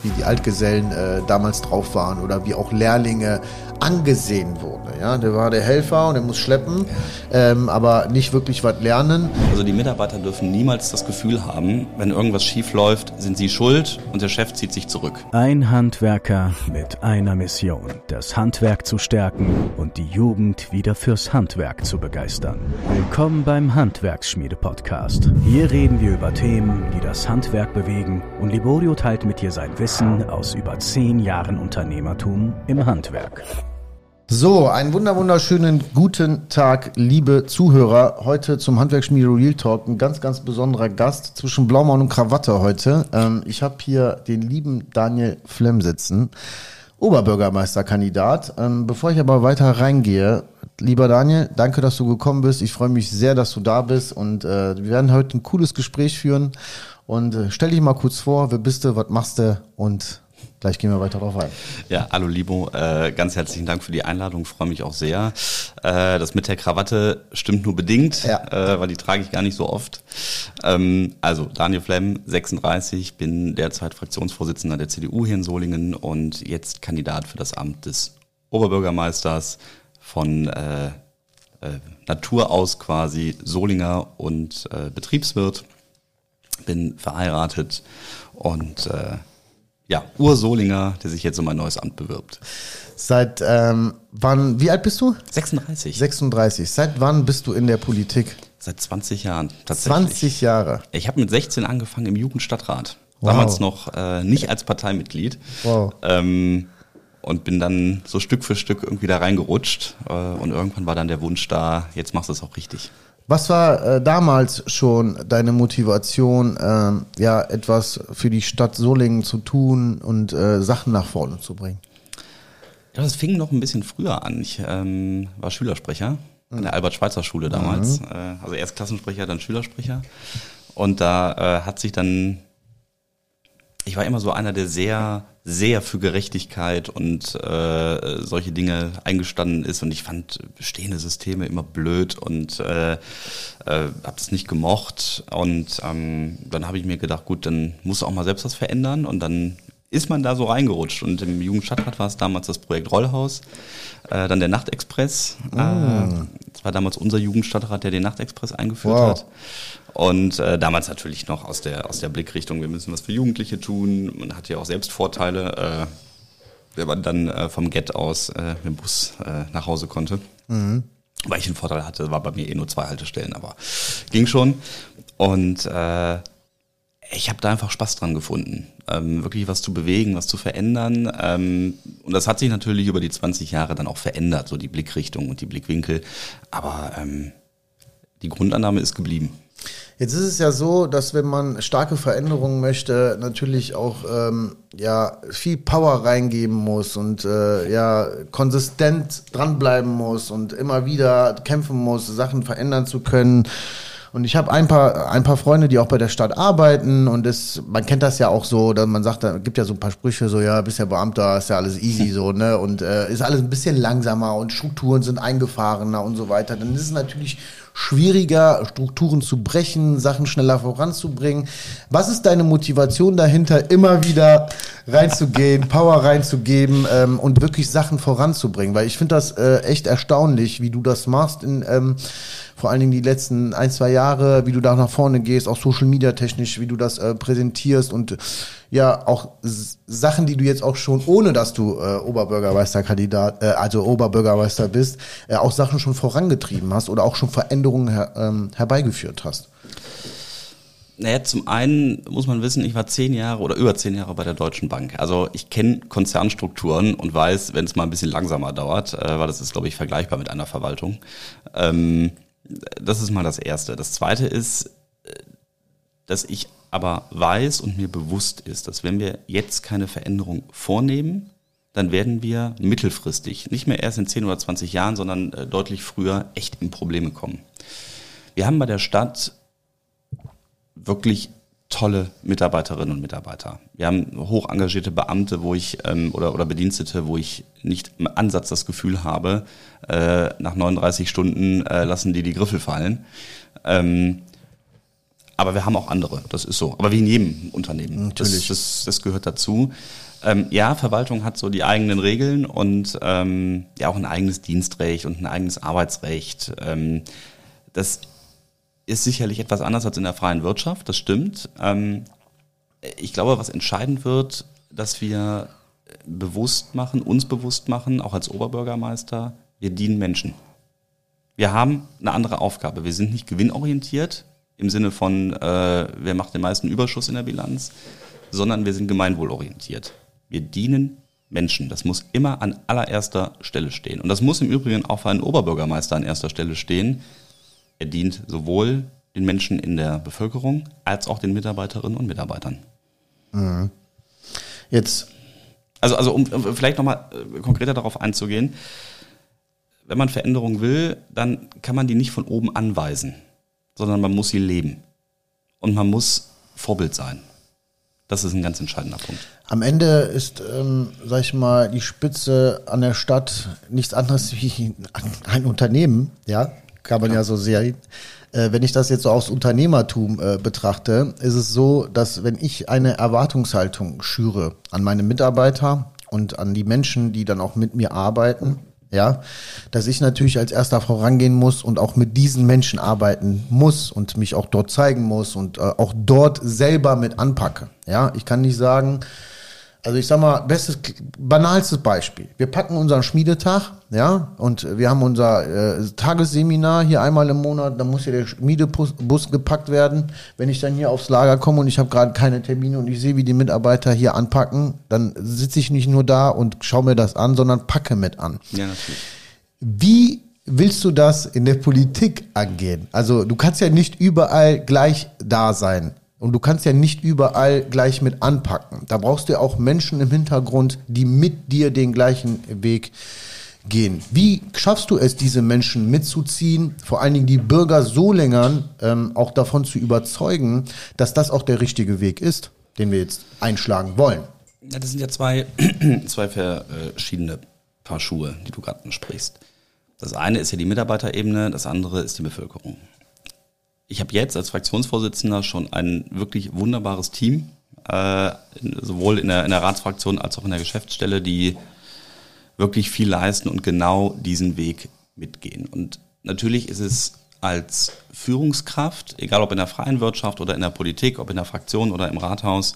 wie die Altgesellen damals drauf waren oder wie auch Lehrlinge angesehen wurden. Ja? Der war der Helfer und der muss schleppen, aber nicht wirklich was lernen. Also die Mitarbeiter dürfen niemals das Gefühl haben, wenn irgendwas schief läuft, sind sie schuld und der Chef zieht sich zurück. Ein Handwerker mit einer Mission, das Handwerk zu stärken und die Jugend wieder fürs Handwerk zu begeistern. Willkommen beim Handwerksschmiede-Podcast. Hier reden wir über Themen, die das Handwerk bewegen, und Liborio teilt mit dir sein Wissen aus über 10 Jahren Unternehmertum im Handwerk. So, einen wunderschönen guten Tag, liebe Zuhörer. Heute zum Handwerksschmiede Real Talk ein ganz besonderer Gast zwischen Blaumann und Krawatte heute. Ich habe hier den lieben Daniel Flemm sitzen, Oberbürgermeisterkandidat. Bevor ich aber weiter reingehe, lieber Daniel, danke, dass du gekommen bist. Ich freue mich sehr, dass du da bist und wir werden heute ein cooles Gespräch führen. Und stell dich mal kurz vor, wer bist du, was machst du, und gleich gehen wir weiter drauf ein. Ja, hallo Libo, ganz herzlichen Dank für die Einladung, freue mich auch sehr. Das mit der Krawatte stimmt nur bedingt, ja. Weil die trage ich gar nicht so oft. Also Daniel Flemm, 36, bin derzeit Fraktionsvorsitzender der CDU hier in Solingen und jetzt Kandidat für das Amt des Oberbürgermeisters von Natur aus quasi Solinger und Betriebswirt. Bin verheiratet und Ursolinger, der sich jetzt um ein neues Amt bewirbt. Seit wann, wie alt bist du? 36. 36. Seit wann bist du in der Politik? Seit 20 Jahren tatsächlich. 20 Jahre. Ich habe mit 16 angefangen im Jugendstadtrat. Wow. Damals noch nicht als Parteimitglied. Wow. Und bin dann so Stück für Stück irgendwie da reingerutscht. Und irgendwann war dann der Wunsch da, jetzt machst du es auch richtig. Was war damals schon deine Motivation, etwas für die Stadt Solingen zu tun und Sachen nach vorne zu bringen? Ja, das fing noch ein bisschen früher an. Ich war Schülersprecher an der Albert-Schweitzer-Schule damals. Also erst Klassensprecher, dann Schülersprecher. Und da hat sich dann, ich war immer so einer, der sehr für Gerechtigkeit und solche Dinge eingestanden ist, und ich fand bestehende Systeme immer blöd und habe das nicht gemocht, und dann habe ich mir gedacht, gut, dann muss auch mal selbst was verändern, und dann ist man da so reingerutscht, und im Jugendstadtrat war es damals das Projekt Rollhaus, dann der Nachtexpress. Das war damals unser Jugendstadtrat, der den Nachtexpress eingeführt hat. Und damals natürlich noch aus der Blickrichtung, wir müssen was für Jugendliche tun. Man hatte ja auch selbst Vorteile, wenn man dann vom Gett aus mit dem Bus nach Hause konnte. Weil ich einen Vorteil hatte, war bei mir nur 2 Haltestellen, aber ging schon. Und ich habe da einfach Spaß dran gefunden, wirklich was zu bewegen, was zu verändern. Und das hat sich natürlich über die 20 Jahre dann auch verändert, so die Blickrichtung und die Blickwinkel. Aber die Grundannahme ist geblieben. Jetzt ist es ja so, dass wenn man starke Veränderungen möchte, natürlich auch viel Power reingeben muss und konsistent dranbleiben muss und immer wieder kämpfen muss, Sachen verändern zu können. Und ich habe ein paar Freunde, die auch bei der Stadt arbeiten, und man kennt das ja auch so, dass man sagt, da gibt ja so ein paar Sprüche, so, ja, bist ja Beamter, ist ja alles easy, so, ne, und ist alles ein bisschen langsamer und Strukturen sind eingefahrener und so weiter. Dann ist es natürlich schwieriger, Strukturen zu brechen, Sachen schneller voranzubringen. Was ist deine Motivation dahinter, immer wieder reinzugehen, Power reinzugeben und wirklich Sachen voranzubringen? Weil ich finde das echt erstaunlich, wie du das machst, vor allen Dingen die letzten 1-2 Jahre, wie du da nach vorne gehst, auch Social Media technisch, wie du das präsentierst, und auch Sachen, die du jetzt auch schon, ohne dass du Oberbürgermeister bist, auch Sachen schon vorangetrieben hast oder auch schon Veränderungen herbeigeführt hast. Naja, zum einen muss man wissen, ich war 10 Jahre oder über 10 Jahre bei der Deutschen Bank. Also ich kenne Konzernstrukturen und weiß, wenn es mal ein bisschen langsamer dauert, weil das ist, glaube ich, vergleichbar mit einer Verwaltung. Das ist mal das Erste. Das Zweite ist, dass ich aber weiß und mir bewusst ist, dass wenn wir jetzt keine Veränderung vornehmen, dann werden wir mittelfristig, nicht mehr erst in 10 oder 20 Jahren, sondern deutlich früher echt in Probleme kommen. Wir haben bei der Stadt wirklich tolle Mitarbeiterinnen und Mitarbeiter. Wir haben hoch engagierte Beamte, wo ich oder Bedienstete, wo ich nicht im Ansatz das Gefühl habe, nach 39 Stunden lassen die Griffel fallen. Aber wir haben auch andere, das ist so. Aber wie in jedem Unternehmen. Natürlich. Das gehört dazu. Ja, Verwaltung hat so die eigenen Regeln und ja auch ein eigenes Dienstrecht und ein eigenes Arbeitsrecht. Das ist sicherlich etwas anders als in der freien Wirtschaft, das stimmt. Ich glaube, was entscheidend wird, dass wir uns bewusst machen, auch als Oberbürgermeister, wir dienen Menschen. Wir haben eine andere Aufgabe. Wir sind nicht gewinnorientiert im Sinne von, wer macht den meisten Überschuss in der Bilanz, sondern wir sind gemeinwohlorientiert. Wir dienen Menschen. Das muss immer an allererster Stelle stehen. Und das muss im Übrigen auch für einen Oberbürgermeister an erster Stelle stehen. Er dient sowohl den Menschen in der Bevölkerung als auch den Mitarbeiterinnen und Mitarbeitern. Mhm. Jetzt. Also um vielleicht nochmal konkreter darauf einzugehen, wenn man Veränderung will, dann kann man die nicht von oben anweisen, sondern man muss sie leben. Und man muss Vorbild sein. Das ist ein ganz entscheidender Punkt. Am Ende ist, sag ich mal, die Spitze an der Stadt nichts anderes wie ein Unternehmen, ja, kann man ja so sehen. Wenn ich das jetzt so aus Unternehmertum betrachte, ist es so, dass wenn ich eine Erwartungshaltung schüre an meine Mitarbeiter und an die Menschen, die dann auch mit mir arbeiten, ja, dass ich natürlich als erster vorangehen muss und auch mit diesen Menschen arbeiten muss und mich auch dort zeigen muss und auch dort selber mit anpacke. Ja, ich kann nicht sagen, also ich sag mal, banalstes Beispiel. Wir packen unseren Schmiedetag, ja, und wir haben unser Tagesseminar hier einmal im Monat, dann muss hier der Schmiedebus gepackt werden. Wenn ich dann hier aufs Lager komme und ich habe gerade keine Termine und ich sehe, wie die Mitarbeiter hier anpacken, dann sitze ich nicht nur da und schaue mir das an, sondern packe mit an. Ja, natürlich. Wie willst du das in der Politik angehen? Also du kannst ja nicht überall gleich da sein. Und du kannst ja nicht überall gleich mit anpacken. Da brauchst du ja auch Menschen im Hintergrund, die mit dir den gleichen Weg gehen. Wie schaffst du es, diese Menschen mitzuziehen, vor allen Dingen die Bürger Solingern auch davon zu überzeugen, dass das auch der richtige Weg ist, den wir jetzt einschlagen wollen? Ja, das sind ja zwei verschiedene Paar Schuhe, die du gerade ansprichst. Das eine ist ja die Mitarbeiterebene, das andere ist die Bevölkerung. Ich habe jetzt als Fraktionsvorsitzender schon ein wirklich wunderbares Team, sowohl in der Ratsfraktion als auch in der Geschäftsstelle, die wirklich viel leisten und genau diesen Weg mitgehen. Und natürlich ist es als Führungskraft, egal ob in der freien Wirtschaft oder in der Politik, ob in der Fraktion oder im Rathaus,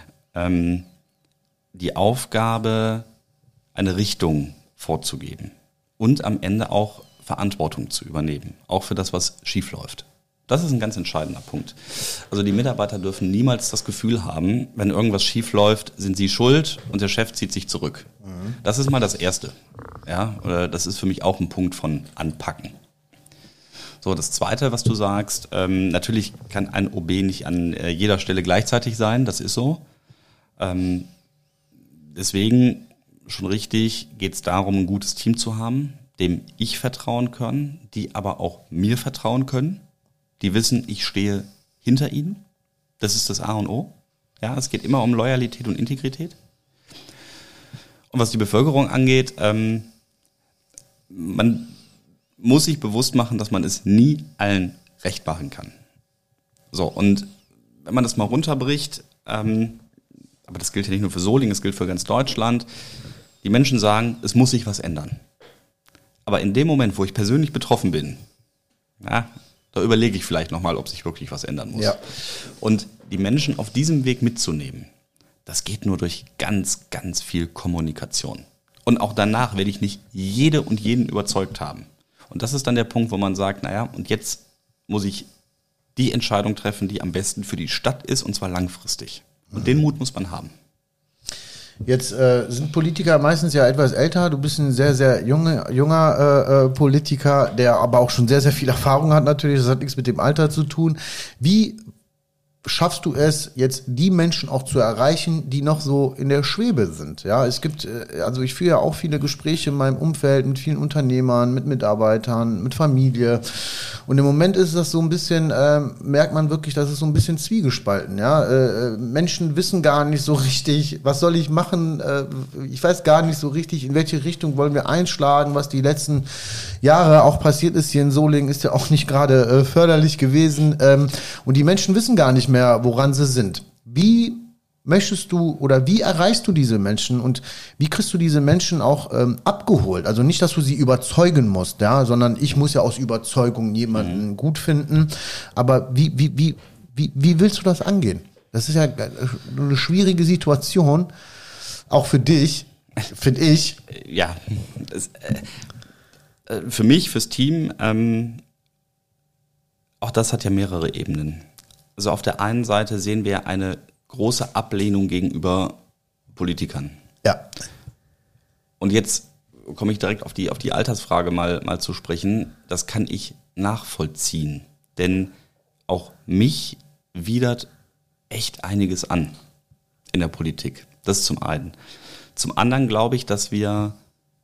die Aufgabe, eine Richtung vorzugeben und am Ende auch Verantwortung zu übernehmen, auch für das, was schief läuft. Das ist ein ganz entscheidender Punkt. Also die Mitarbeiter dürfen niemals das Gefühl haben, wenn irgendwas schief läuft, sind sie schuld und der Chef zieht sich zurück. Mhm. Das ist mal das Erste. Ja, oder das ist für mich auch ein Punkt von Anpacken. So, das Zweite, was du sagst, natürlich kann ein OB nicht an jeder Stelle gleichzeitig sein, das ist so. Deswegen, schon richtig, geht es darum, ein gutes Team zu haben, dem ich vertrauen kann, die aber auch mir vertrauen können. Die wissen, ich stehe hinter ihnen. Das ist das A und O. Ja, es geht immer um Loyalität und Integrität. Und was die Bevölkerung angeht, man muss sich bewusst machen, dass man es nie allen recht machen kann. So, und wenn man das mal runterbricht, aber das gilt ja nicht nur für Solingen, es gilt für ganz Deutschland, die Menschen sagen, es muss sich was ändern. Aber in dem Moment, wo ich persönlich betroffen bin, ja, da überlege ich vielleicht nochmal, ob sich wirklich was ändern muss. Ja. Und die Menschen auf diesem Weg mitzunehmen, das geht nur durch ganz, ganz viel Kommunikation. Und auch danach werde ich nicht jede und jeden überzeugt haben. Und das ist dann der Punkt, wo man sagt, naja, und jetzt muss ich die Entscheidung treffen, die am besten für die Stadt ist, und zwar langfristig. Und den Mut muss man haben. Jetzt sind Politiker meistens ja etwas älter. Du bist ein sehr, sehr junger Politiker, der aber auch schon sehr, sehr viel Erfahrung hat natürlich. Das hat nichts mit dem Alter zu tun. Wie schaffst du es, jetzt die Menschen auch zu erreichen, die noch so in der Schwebe sind? Ja, es gibt, also ich führe ja auch viele Gespräche in meinem Umfeld mit vielen Unternehmern, mit Mitarbeitern, mit Familie. Und im Moment ist das so ein bisschen, merkt man wirklich, das ist so ein bisschen zwiegespalten. Ja, Menschen wissen gar nicht so richtig, was soll ich machen? Ich weiß gar nicht so richtig, in welche Richtung wollen wir einschlagen, was die letzten Jahre auch passiert ist. Hier in Solingen ist ja auch nicht gerade förderlich gewesen. Und die Menschen wissen gar nicht mehr, woran sie sind. Wie möchtest du oder wie erreichst du diese Menschen und wie kriegst du diese Menschen auch abgeholt? Also nicht, dass du sie überzeugen musst, ja, sondern ich muss ja aus Überzeugung jemanden gut finden. Aber wie willst du das angehen? Das ist ja eine schwierige Situation, auch für dich, finde ich. Ja, für mich, fürs Team, auch das hat ja mehrere Ebenen. Also auf der einen Seite sehen wir eine große Ablehnung gegenüber Politikern. Ja. Und jetzt komme ich direkt auf die Altersfrage mal zu sprechen. Das kann ich nachvollziehen, denn auch mich widert echt einiges an in der Politik. Das ist zum einen. Zum anderen glaube ich, dass wir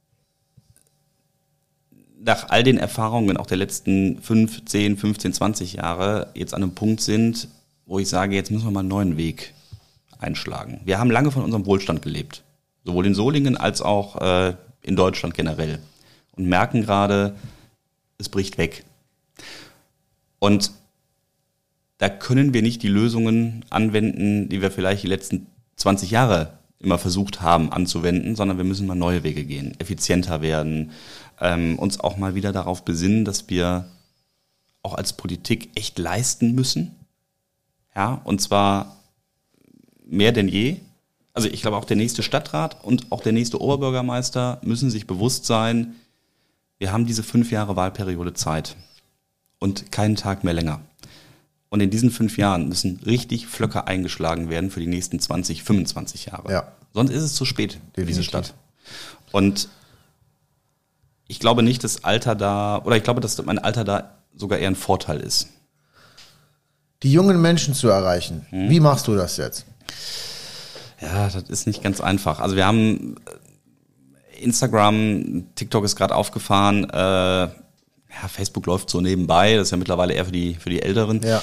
nach all den Erfahrungen auch der letzten 5, 10, 15, 20 Jahre jetzt an einem Punkt sind, wo ich sage, jetzt müssen wir mal einen neuen Weg einschlagen. Wir haben lange von unserem Wohlstand gelebt, sowohl in Solingen als auch in Deutschland generell, und merken gerade, es bricht weg. Und da können wir nicht die Lösungen anwenden, die wir vielleicht die letzten 20 Jahre immer versucht haben anzuwenden, sondern wir müssen mal neue Wege gehen, effizienter werden, uns auch mal wieder darauf besinnen, dass wir auch als Politik echt leisten müssen. Ja, und zwar mehr denn je. Also ich glaube, auch der nächste Stadtrat und auch der nächste Oberbürgermeister müssen sich bewusst sein, wir haben diese 5 Jahre Wahlperiode Zeit und keinen Tag mehr länger. Und in diesen 5 Jahren müssen richtig Flöcke eingeschlagen werden für die nächsten 20, 25 Jahre. Ja. Sonst ist es zu spät für diese Definitiv. Stadt. Und ich glaube nicht, dass dass mein Alter da sogar eher ein Vorteil ist. Die jungen Menschen zu erreichen. Wie machst du das jetzt? Ja, das ist nicht ganz einfach. Also wir haben Instagram, TikTok ist gerade aufgefahren, Facebook läuft so nebenbei, das ist ja mittlerweile eher für die Älteren. Ja.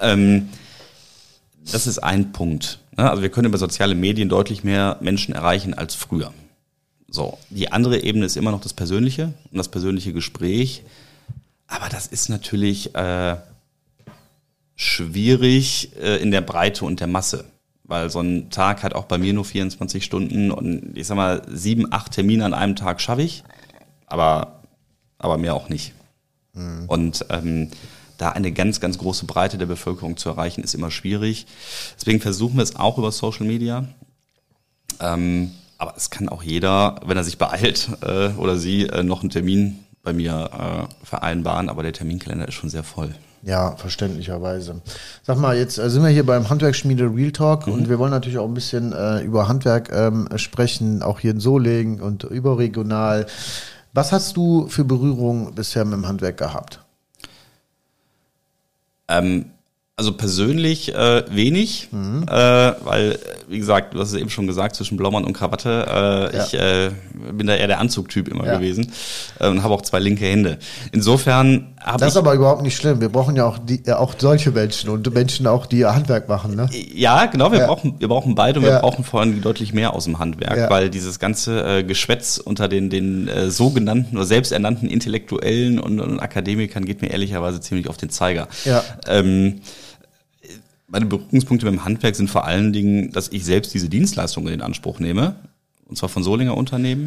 Das ist ein Punkt. Also wir können über soziale Medien deutlich mehr Menschen erreichen als früher. So, die andere Ebene ist immer noch das Persönliche und das persönliche Gespräch. Aber das ist natürlich schwierig in der Breite und der Masse. Weil so ein Tag hat auch bei mir nur 24 Stunden und ich sag mal 7, 8 Termine an einem Tag schaffe ich, aber mehr auch nicht. Und da eine ganz, ganz große Breite der Bevölkerung zu erreichen, ist immer schwierig. Deswegen versuchen wir es auch über Social Media. Aber es kann auch jeder, wenn er sich beeilt oder sie, noch einen Termin bei mir vereinbaren. Aber der Terminkalender ist schon sehr voll. Ja, verständlicherweise. Sag mal, jetzt sind wir hier beim Handwerksschmiede Real Talk und wir wollen natürlich auch ein bisschen über Handwerk sprechen, auch hier in Solingen und überregional. Was hast du für Berührung bisher mit dem Handwerk gehabt? Also persönlich wenig, weil, wie gesagt, du hast es eben schon gesagt, zwischen Blaumann und Krawatte, ich bin da eher der Anzugtyp immer gewesen und habe auch 2 linke Hände. Insofern habe ich... Das ist aber überhaupt nicht schlimm. Wir brauchen ja auch solche Menschen und Menschen auch, die Handwerk machen, ne? Ja, genau, wir brauchen beide und wir brauchen vor allem deutlich mehr aus dem Handwerk, weil dieses ganze Geschwätz unter den sogenannten oder selbsternannten Intellektuellen und Akademikern geht mir ehrlicherweise ziemlich auf den Zeiger. Ja. Meine Berührungspunkte mit dem Handwerk sind vor allen Dingen, dass ich selbst diese Dienstleistungen in Anspruch nehme, und zwar von Solinger Unternehmen,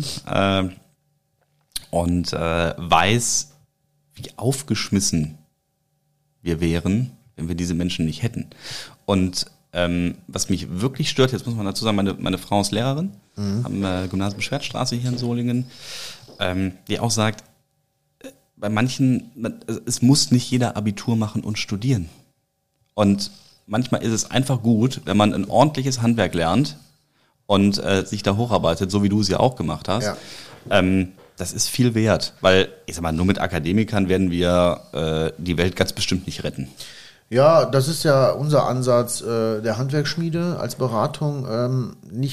und weiß, wie aufgeschmissen wir wären, wenn wir diese Menschen nicht hätten. Und was mich wirklich stört, jetzt muss man dazu sagen, meine Frau ist Lehrerin, am Gymnasium Schwertstraße hier in Solingen, die auch sagt, bei manchen, es muss nicht jeder Abitur machen und studieren. Und manchmal ist es einfach gut, wenn man ein ordentliches Handwerk lernt und sich da hocharbeitet, so wie du es ja auch gemacht hast. Ja. Das ist viel wert, weil, ich sag mal, nur mit Akademikern werden wir die Welt ganz bestimmt nicht retten. Ja, das ist ja unser Ansatz der Handwerksschmiede als Beratung.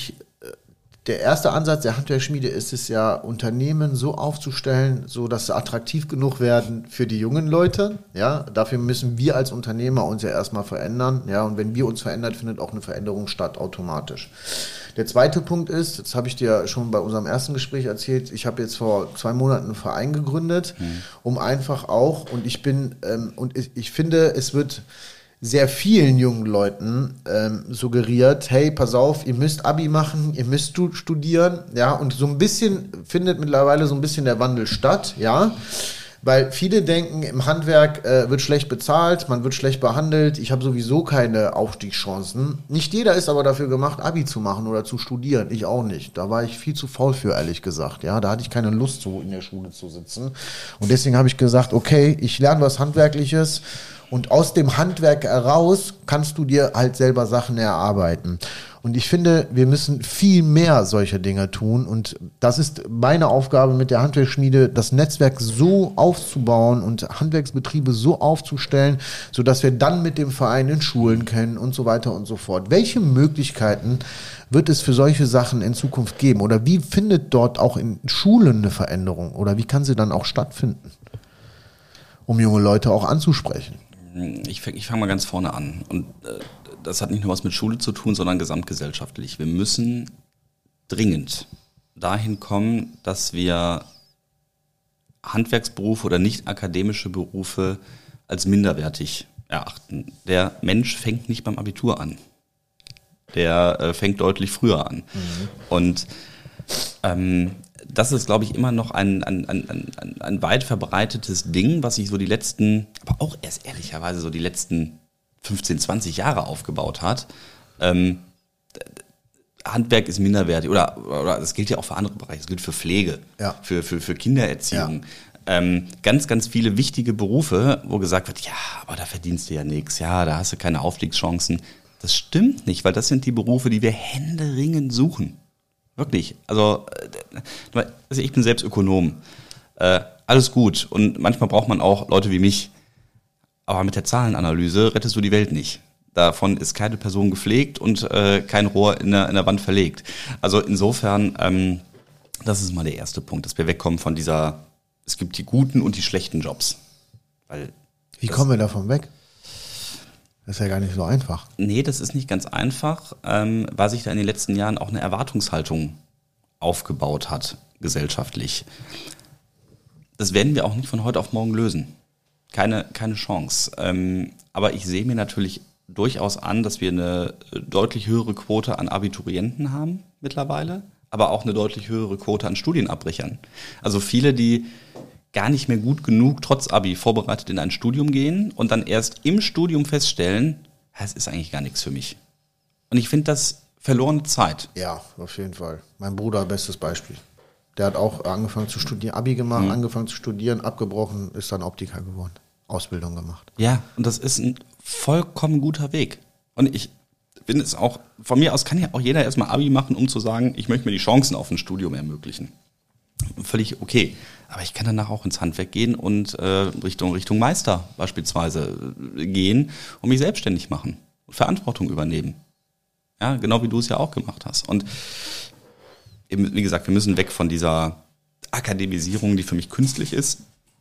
Der erste Ansatz der Handwerksschmiede ist es ja, Unternehmen so aufzustellen, so dass sie attraktiv genug werden für die jungen Leute. Ja, dafür müssen wir als Unternehmer uns ja erstmal verändern. Ja, und wenn wir uns verändern, findet auch eine Veränderung statt automatisch. Der zweite Punkt ist, das habe ich dir schon bei unserem ersten Gespräch erzählt, ich habe jetzt vor 2 Monaten einen Verein gegründet, um einfach auch, und ich finde, es wird sehr vielen jungen Leuten suggeriert, hey, pass auf, ihr müsst Abi machen, ihr müsst studieren, ja, und so ein bisschen findet mittlerweile so ein bisschen der Wandel statt, ja, weil viele denken, im Handwerk wird schlecht bezahlt, man wird schlecht behandelt, ich habe sowieso keine Aufstiegschancen. Nicht jeder ist aber dafür gemacht, Abi zu machen oder zu studieren, ich auch nicht. Da war ich viel zu faul für, ehrlich gesagt, ja, da hatte ich keine Lust, so in der Schule zu sitzen. Und deswegen habe ich gesagt, okay, ich lerne was Handwerkliches. Und aus dem Handwerk heraus kannst du dir halt selber Sachen erarbeiten. Und ich finde, wir müssen viel mehr solche Dinge tun. Und das ist meine Aufgabe mit der Handwerksschmiede, das Netzwerk so aufzubauen und Handwerksbetriebe so aufzustellen, sodass wir dann mit dem Verein in Schulen können und so weiter und so fort. Welche Möglichkeiten wird es für solche Sachen in Zukunft geben? Oder wie findet dort auch in Schulen eine Veränderung? Oder wie kann sie dann auch stattfinden, um junge Leute auch anzusprechen? Ich fange mal ganz vorne an. Und das hat nicht nur was mit Schule zu tun, sondern gesamtgesellschaftlich. Wir müssen dringend dahin kommen, dass wir Handwerksberufe oder nicht akademische Berufe als minderwertig erachten. Der Mensch fängt nicht beim Abitur an. Der fängt deutlich früher an. Und das ist, glaube ich, immer noch ein weit verbreitetes Ding, was sich so die letzten, aber auch erst ehrlicherweise so die letzten 15, 20 Jahre aufgebaut hat. Handwerk ist minderwertig oder das gilt ja auch für andere Bereiche, das gilt für Pflege, ja, für Kindererziehung. Ja. Ganz, ganz viele wichtige Berufe, wo gesagt wird, ja, aber da verdienst du ja nichts, ja, da hast du keine Aufstiegschancen. Das stimmt nicht, weil das sind die Berufe, die wir händeringend suchen. Wirklich. Also ich bin selbst Ökonom. Alles gut. Und manchmal braucht man auch Leute wie mich. Aber mit der Zahlenanalyse rettest du die Welt nicht. Davon ist keine Person gepflegt und kein Rohr in der Wand verlegt. Also insofern, das ist mal der erste Punkt, dass wir wegkommen von dieser, es gibt die guten und die schlechten Jobs. Wie kommen wir davon weg? Das ist ja gar nicht so einfach. Nee, das ist nicht ganz einfach, weil sich da in den letzten Jahren auch eine Erwartungshaltung aufgebaut hat, gesellschaftlich. Das werden wir auch nicht von heute auf morgen lösen. Keine Chance. Aber ich sehe mir natürlich durchaus an, dass wir eine deutlich höhere Quote an Abiturienten haben mittlerweile, aber auch eine deutlich höhere Quote an Studienabbrechern. Also viele, die gar nicht mehr gut genug, trotz Abi, vorbereitet in ein Studium gehen und dann erst im Studium feststellen, es ist eigentlich gar nichts für mich. Und ich finde das verlorene Zeit. Ja, auf jeden Fall. Mein Bruder, bestes Beispiel. Der hat auch angefangen zu studieren, Abi gemacht, angefangen zu studieren, abgebrochen, ist dann Optiker geworden, Ausbildung gemacht. Ja, und das ist ein vollkommen guter Weg. Und ich finde es auch, von mir aus kann ja auch jeder erstmal Abi machen, um zu sagen, ich möchte mir die Chancen auf ein Studium ermöglichen. Völlig okay. Aber ich kann danach auch ins Handwerk gehen und Richtung Meister beispielsweise gehen und mich selbstständig machen und Verantwortung übernehmen. Ja, genau wie du es ja auch gemacht hast. Und eben, wie gesagt, wir müssen weg von dieser Akademisierung, die für mich künstlich ist.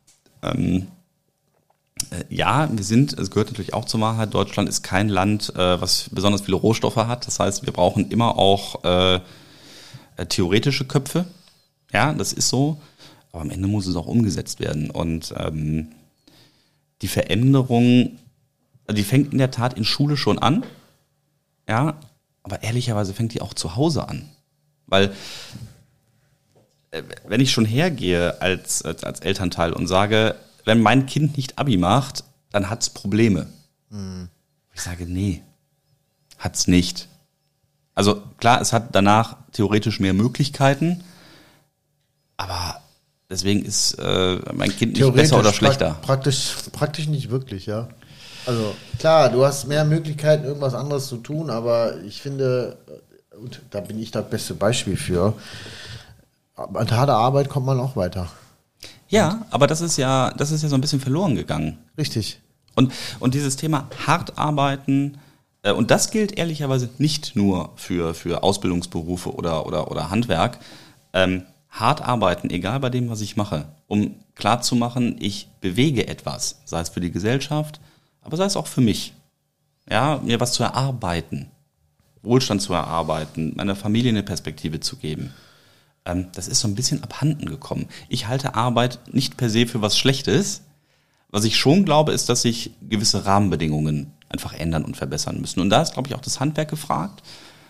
Ja, es gehört natürlich auch zur Wahrheit, Deutschland ist kein Land, was besonders viele Rohstoffe hat. Das heißt, wir brauchen immer auch theoretische Köpfe. Ja, das ist so. Aber am Ende muss es auch umgesetzt werden. Und die Veränderung, die fängt in der Tat in Schule schon an. Ja, aber ehrlicherweise fängt die auch zu Hause an. Weil wenn ich schon hergehe als Elternteil und sage, wenn mein Kind nicht Abi macht, dann hat's Probleme. Ich sage, nee, hat's nicht. Also klar, es hat danach theoretisch mehr Möglichkeiten, aber deswegen ist mein Kind nicht besser oder schlechter. Praktisch nicht wirklich, ja. Also klar, du hast mehr Möglichkeiten, irgendwas anderes zu tun, aber ich finde, und da bin ich das beste Beispiel für, mit harter Arbeit kommt man auch weiter. Ja, aber das ist ja so ein bisschen verloren gegangen. Richtig. Und dieses Thema hart arbeiten, und das gilt ehrlicherweise nicht nur für Ausbildungsberufe oder Handwerk, hart arbeiten, egal bei dem, was ich mache, um klarzumachen, ich bewege etwas, sei es für die Gesellschaft, aber sei es auch für mich. Ja, mir was zu erarbeiten, Wohlstand zu erarbeiten, meiner Familie eine Perspektive zu geben. Das ist so ein bisschen abhanden gekommen. Ich halte Arbeit nicht per se für was Schlechtes. Was ich schon glaube, ist, dass sich gewisse Rahmenbedingungen einfach ändern und verbessern müssen. Und da ist, glaube ich, auch das Handwerk gefragt.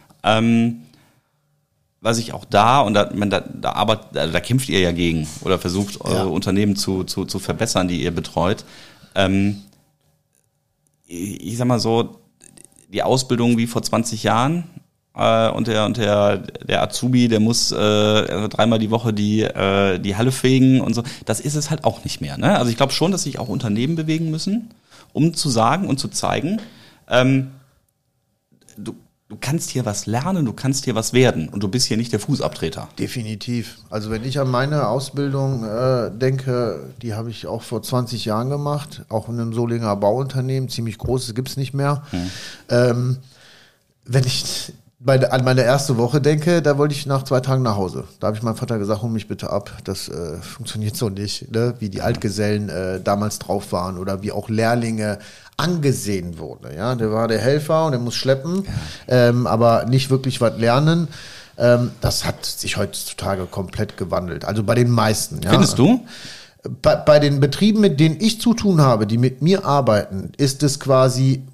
Was ich auch da kämpft ihr ja gegen oder versucht, eure Unternehmen zu verbessern, die ihr betreut. Ich sag mal so, die Ausbildung wie vor 20 Jahren und der Azubi, der muss dreimal die Woche die Halle fegen und so. Das ist es halt auch nicht mehr. Ne? Also ich glaube schon, dass sich auch Unternehmen bewegen müssen, um zu sagen und zu zeigen, du kannst hier was lernen, du kannst hier was werden und du bist hier nicht der Fußabtreter. Definitiv. Also wenn ich an meine Ausbildung denke, die habe ich auch vor 20 Jahren gemacht, auch in einem Solinger Bauunternehmen, ziemlich großes gibt es nicht mehr. Wenn ich an meine erste Woche denke, da wollte ich nach 2 Tagen nach Hause. Da habe ich meinem Vater gesagt, hol mich bitte ab. Das funktioniert so nicht, ne? Wie die Altgesellen damals drauf waren oder wie auch Lehrlinge angesehen wurden. Ja? Der war der Helfer und der muss schleppen, aber nicht wirklich was lernen. Das hat sich heutzutage komplett gewandelt. Also bei den meisten. Ja? Findest du? Bei den Betrieben, mit denen ich zu tun habe, die mit mir arbeiten, ist es quasi...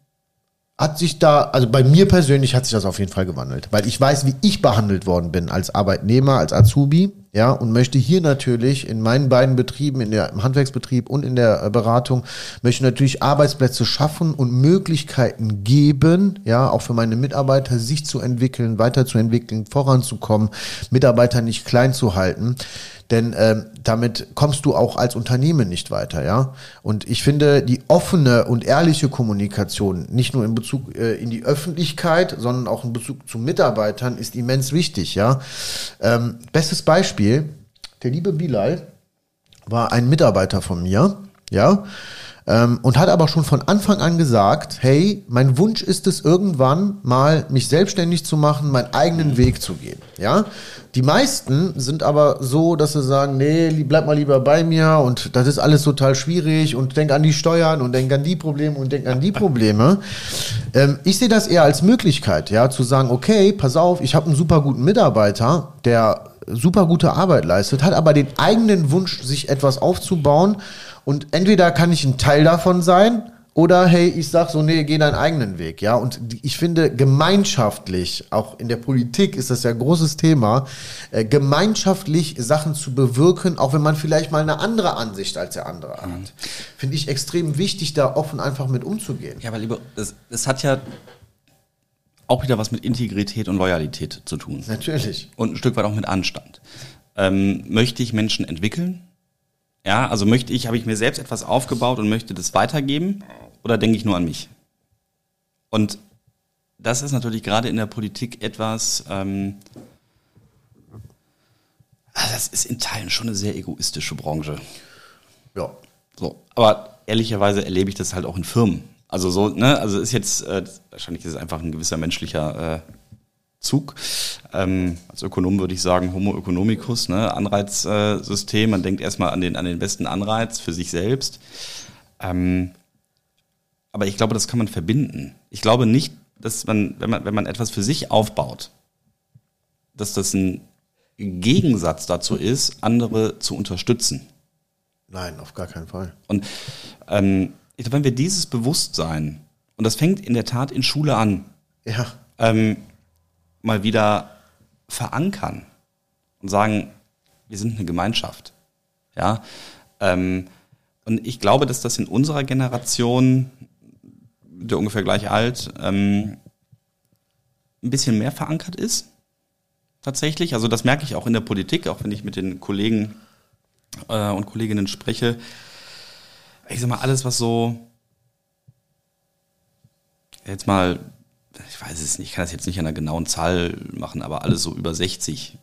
also bei mir persönlich hat sich das auf jeden Fall gewandelt, weil ich weiß, wie ich behandelt worden bin als Arbeitnehmer, als Azubi, ja, und möchte hier natürlich in meinen beiden Betrieben, im Handwerksbetrieb und in der Beratung, möchte natürlich Arbeitsplätze schaffen und Möglichkeiten geben, ja, auch für meine Mitarbeiter, sich zu entwickeln, weiterzuentwickeln, voranzukommen, Mitarbeiter nicht klein zu halten. Denn damit kommst du auch als Unternehmen nicht weiter, ja. Und ich finde, die offene und ehrliche Kommunikation, nicht nur in Bezug in die Öffentlichkeit, sondern auch in Bezug zu Mitarbeitern, ist immens wichtig, ja. Bestes Beispiel, der liebe Bilal war ein Mitarbeiter von mir, ja. Und hat aber schon von Anfang an gesagt, hey, mein Wunsch ist es irgendwann mal, mich selbstständig zu machen, meinen eigenen Weg zu gehen, ja. Die meisten sind aber so, dass sie sagen, nee, bleib mal lieber bei mir und das ist alles total schwierig und denk an die Steuern und denk an die Probleme und denk an die Probleme. Ich sehe das eher als Möglichkeit, ja, zu sagen, okay, pass auf, ich habe einen super guten Mitarbeiter, der super gute Arbeit leistet, hat aber den eigenen Wunsch, sich etwas aufzubauen. Und entweder kann ich ein Teil davon sein oder hey, ich sag so, nee, geh deinen eigenen Weg, ja. Und ich finde gemeinschaftlich, auch in der Politik ist das ja ein großes Thema, gemeinschaftlich Sachen zu bewirken, auch wenn man vielleicht mal eine andere Ansicht als der andere hat. Finde ich extrem wichtig, da offen einfach mit umzugehen. Ja, aber lieber, es hat ja auch wieder was mit Integrität und Loyalität zu tun. Natürlich. Und ein Stück weit auch mit Anstand. Möchte ich Menschen entwickeln? Ja, also habe ich mir selbst etwas aufgebaut und möchte das weitergeben oder denke ich nur an mich? Und das ist natürlich gerade in der Politik etwas, das ist in Teilen schon eine sehr egoistische Branche. Ja. So, aber ehrlicherweise erlebe ich das halt auch in Firmen. Also so, ne, also ist jetzt, wahrscheinlich ist es einfach ein gewisser menschlicher Zug. Als Ökonom würde ich sagen Homo economicus, ne, Anreizsystem. Man denkt erstmal an den besten Anreiz für sich selbst. Aber ich glaube, das kann man verbinden. Ich glaube nicht, dass man, wenn man etwas für sich aufbaut, dass das ein Gegensatz dazu ist, andere zu unterstützen. Nein, auf gar keinen Fall. Und ich glaube, wenn wir dieses Bewusstsein, und das fängt in der Tat in Schule an, ja, mal wieder verankern und sagen, wir sind eine Gemeinschaft. Ja, und ich glaube, dass das in unserer Generation, der ungefähr gleich alt, ein bisschen mehr verankert ist. Tatsächlich. Also das merke ich auch in der Politik, auch wenn ich mit den Kollegen und Kolleginnen spreche. Ich sag mal, alles, was so jetzt mal, ich weiß es nicht, ich kann das jetzt nicht an einer genauen Zahl machen, aber alles so über 60,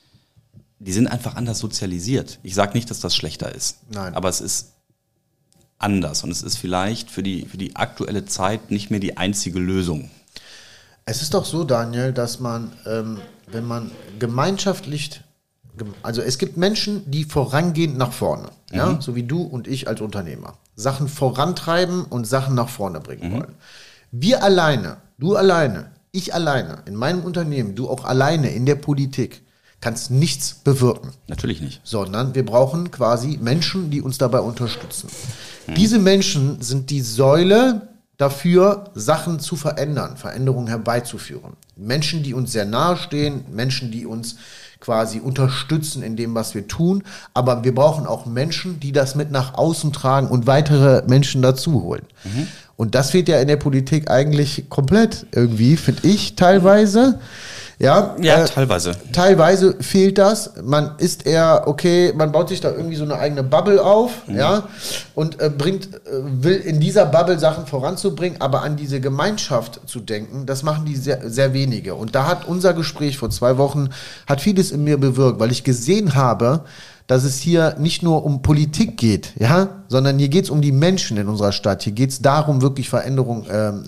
die sind einfach anders sozialisiert. Ich sage nicht, dass das schlechter ist. Nein. Aber es ist anders und es ist vielleicht für die aktuelle Zeit nicht mehr die einzige Lösung. Es ist doch so, Daniel, dass man, wenn man gemeinschaftlich, also es gibt Menschen, die vorangehen nach vorne, ja, so wie du und ich als Unternehmer, Sachen vorantreiben und Sachen nach vorne bringen wollen. Wir alleine, du alleine, ich alleine, in meinem Unternehmen, du auch alleine in der Politik, kannst nichts bewirken. Natürlich nicht. Sondern wir brauchen quasi Menschen, die uns dabei unterstützen. Diese Menschen sind die Säule dafür, Sachen zu verändern, Veränderungen herbeizuführen. Menschen, die uns sehr nahe stehen, Menschen, die uns quasi unterstützen in dem, was wir tun. Aber wir brauchen auch Menschen, die das mit nach außen tragen und weitere Menschen dazu holen. Und das fehlt ja in der Politik eigentlich komplett irgendwie, finde ich, teilweise. Ja, teilweise. Teilweise fehlt das. Man ist eher, okay, man baut sich da irgendwie so eine eigene Bubble auf, ja, und will in dieser Bubble Sachen voranzubringen, aber an diese Gemeinschaft zu denken, das machen die sehr, sehr wenige. Und da hat unser Gespräch vor 2 Wochen, hat vieles in mir bewirkt, weil ich gesehen habe, dass es hier nicht nur um Politik geht, ja, sondern hier geht es um die Menschen in unserer Stadt. Hier geht es darum, wirklich Veränderungen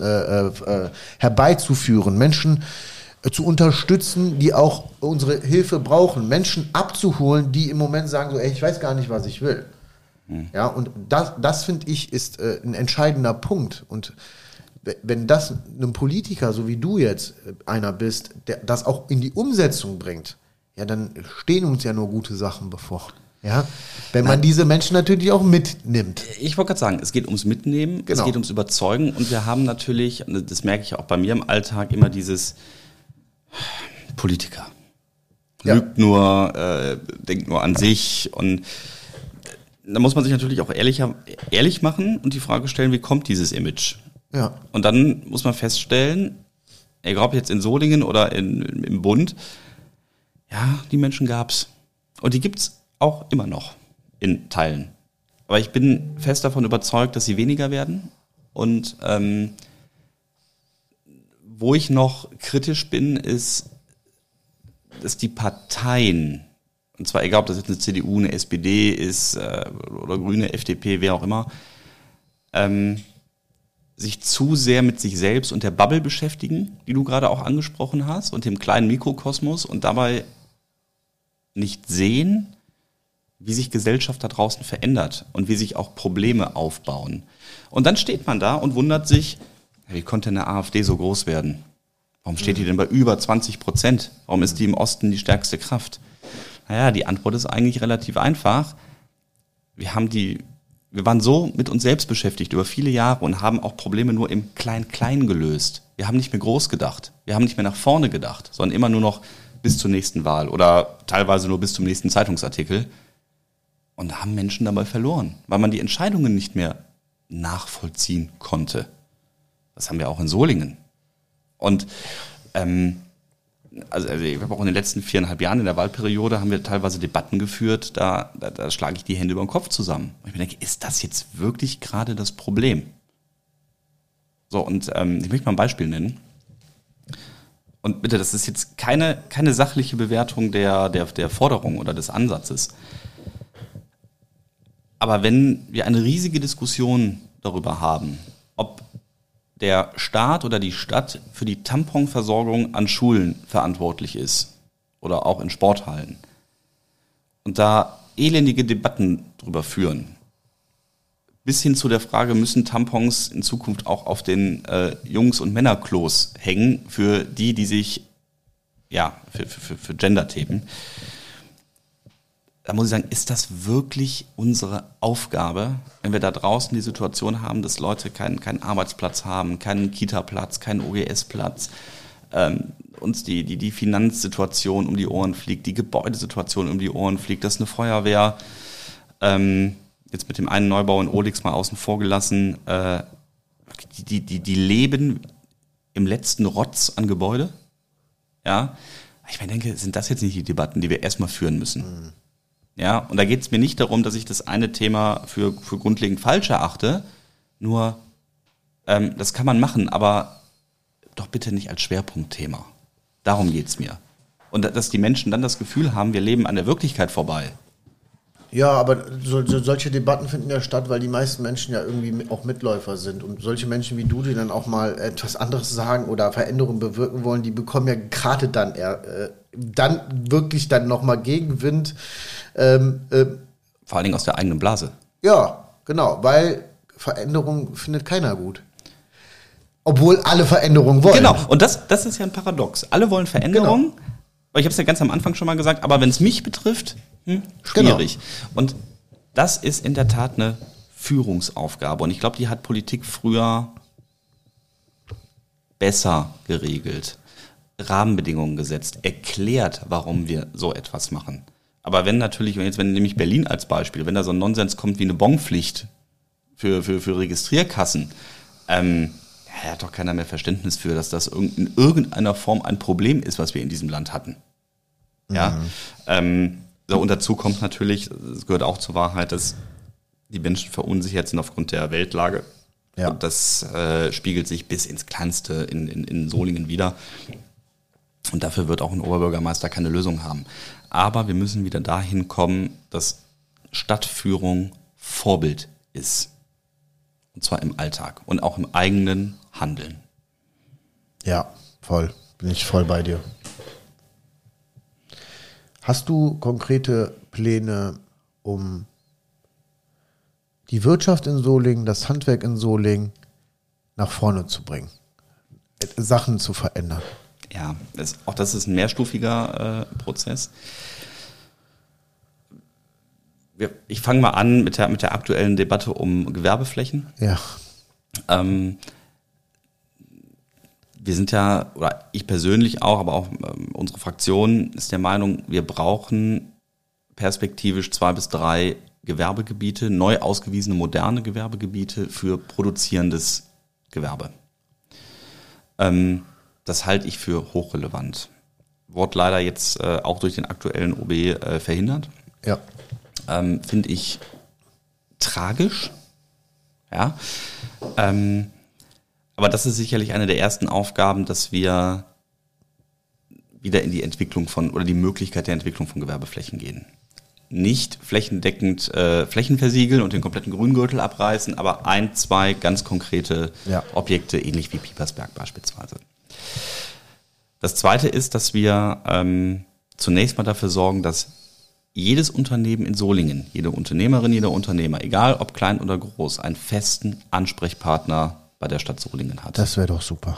herbeizuführen, Menschen zu unterstützen, die auch unsere Hilfe brauchen, Menschen abzuholen, die im Moment sagen so, ey, ich weiß gar nicht, was ich will. Ja, und das finde ich, ist ein entscheidender Punkt. Und wenn das einem Politiker, so wie du jetzt einer bist, der das auch in die Umsetzung bringt, ja, dann stehen uns ja nur gute Sachen bevor. Ja, wenn man diese Menschen natürlich auch mitnimmt. Ich wollte gerade sagen, es geht ums Mitnehmen, Es geht ums Überzeugen und wir haben natürlich, das merke ich auch bei mir im Alltag, immer dieses Politiker. Lügt nur, denkt nur an sich und da muss man sich natürlich auch ehrlich machen und die Frage stellen, wie kommt dieses Image? Ja. Und dann muss man feststellen, egal ob jetzt in Solingen oder im Bund, ja, die Menschen gab's. Und die gibt's auch immer noch in Teilen. Aber ich bin fest davon überzeugt, dass sie weniger werden und wo ich noch kritisch bin, ist, dass die Parteien, und zwar egal, ob das jetzt eine CDU, eine SPD ist oder Grüne, FDP, wer auch immer, sich zu sehr mit sich selbst und der Bubble beschäftigen, die du gerade auch angesprochen hast, und dem kleinen Mikrokosmos und dabei nicht sehen, wie sich Gesellschaft da draußen verändert und wie sich auch Probleme aufbauen. Und dann steht man da und wundert sich, wie konnte eine AfD so groß werden? Warum steht die denn bei über 20%? Warum ist die im Osten die stärkste Kraft? Naja, die Antwort ist eigentlich relativ einfach. Wir waren so mit uns selbst beschäftigt über viele Jahre und haben auch Probleme nur im Klein-Klein gelöst. Wir haben nicht mehr groß gedacht. Wir haben nicht mehr nach vorne gedacht, sondern immer nur noch bis zur nächsten Wahl oder teilweise nur bis zum nächsten Zeitungsartikel. Und da haben Menschen dabei verloren, weil man die Entscheidungen nicht mehr nachvollziehen konnte. Das haben wir auch in Solingen. Und also ich habe auch in den letzten 4,5 Jahren in der Wahlperiode haben wir teilweise Debatten geführt, da schlage ich die Hände über den Kopf zusammen. Und ich mir denke, ist das jetzt wirklich gerade das Problem? So, und ich möchte mal ein Beispiel nennen. Und bitte, das ist jetzt keine sachliche Bewertung der Forderung oder des Ansatzes. Aber wenn wir eine riesige Diskussion darüber haben, ob der Staat oder die Stadt für die Tamponversorgung an Schulen verantwortlich ist oder auch in Sporthallen und da elendige Debatten drüber führen, bis hin zu der Frage, müssen Tampons in Zukunft auch auf den Jungs- und Männerklos hängen für die sich, ja, für Gender-Themen. Da muss ich sagen, ist das wirklich unsere Aufgabe, wenn wir da draußen die Situation haben, dass Leute keinen Arbeitsplatz haben, keinen Kita-Platz, keinen OGS-Platz, uns die Finanzsituation um die Ohren fliegt, die Gebäudesituation um die Ohren fliegt, dass eine Feuerwehr, jetzt mit dem einen Neubau in Ohlix mal außen vor gelassen, die leben im letzten Rotz an Gebäude. Ja, ich denke, sind das jetzt nicht die Debatten, die wir erstmal führen müssen? Ja, und da geht es mir nicht darum, dass ich das eine Thema für grundlegend falsch erachte, nur das kann man machen, aber doch bitte nicht als Schwerpunktthema. Darum geht es mir. Und dass die Menschen dann das Gefühl haben, wir leben an der Wirklichkeit vorbei. Ja, aber solche Debatten finden ja statt, weil die meisten Menschen ja irgendwie auch Mitläufer sind. Und solche Menschen wie du, die dann auch mal etwas anderes sagen oder Veränderungen bewirken wollen, die bekommen ja gerade dann wirklich dann nochmal Gegenwind. Vor allen Dingen aus der eigenen Blase. Ja, genau, weil Veränderung findet keiner gut. Obwohl alle Veränderungen wollen. Genau, und das ist ja ein Paradox. Alle wollen Veränderungen. Genau. Ich habe es ja ganz am Anfang schon mal gesagt, aber wenn es mich betrifft, schwierig. Genau. Und das ist in der Tat eine Führungsaufgabe. Und ich glaube, die hat Politik früher besser geregelt, Rahmenbedingungen gesetzt, erklärt, warum wir so etwas machen. Aber wenn nämlich Berlin als Beispiel, wenn da so ein Nonsens kommt wie eine Bonpflicht für Registrierkassen, hat doch keiner mehr Verständnis für, dass das in irgendeiner Form ein Problem ist, was wir in diesem Land hatten. Ja. Und dazu kommt natürlich, es gehört auch zur Wahrheit, dass die Menschen verunsichert sind aufgrund der Weltlage. Ja. Und das spiegelt sich bis ins Kleinste in Solingen wieder. Und dafür wird auch ein Oberbürgermeister keine Lösung haben. Aber wir müssen wieder dahin kommen, dass Stadtführung Vorbild ist. Und zwar im Alltag und auch im eigenen Handeln. Ja, voll. Bin ich voll bei dir. Hast du konkrete Pläne, um die Wirtschaft in Solingen, das Handwerk in Solingen nach vorne zu bringen? Sachen zu verändern? Ja, auch das ist ein mehrstufiger Prozess. Ich fange mal an mit der aktuellen Debatte um Gewerbeflächen. Ja. Wir sind ja, oder ich persönlich auch, aber auch unsere Fraktion ist der Meinung, wir brauchen perspektivisch 2 bis 3 Gewerbegebiete, neu ausgewiesene, moderne Gewerbegebiete für produzierendes Gewerbe. Das halte ich für hochrelevant. Wurde leider jetzt auch durch den aktuellen OB verhindert. Ja. Finde ich tragisch. Ja. Aber das ist sicherlich eine der ersten Aufgaben, dass wir wieder in die Entwicklung oder die Möglichkeit der Entwicklung von Gewerbeflächen gehen. Nicht flächendeckend Flächen versiegeln und den kompletten Grüngürtel abreißen, aber 1, 2 ganz konkrete Objekte, ähnlich wie Piepersberg beispielsweise. Das Zweite ist, dass wir zunächst mal dafür sorgen, dass jedes Unternehmen in Solingen, jede Unternehmerin, jeder Unternehmer, egal ob klein oder groß, einen festen Ansprechpartner bei der Stadt Solingen hat. Das wäre doch super.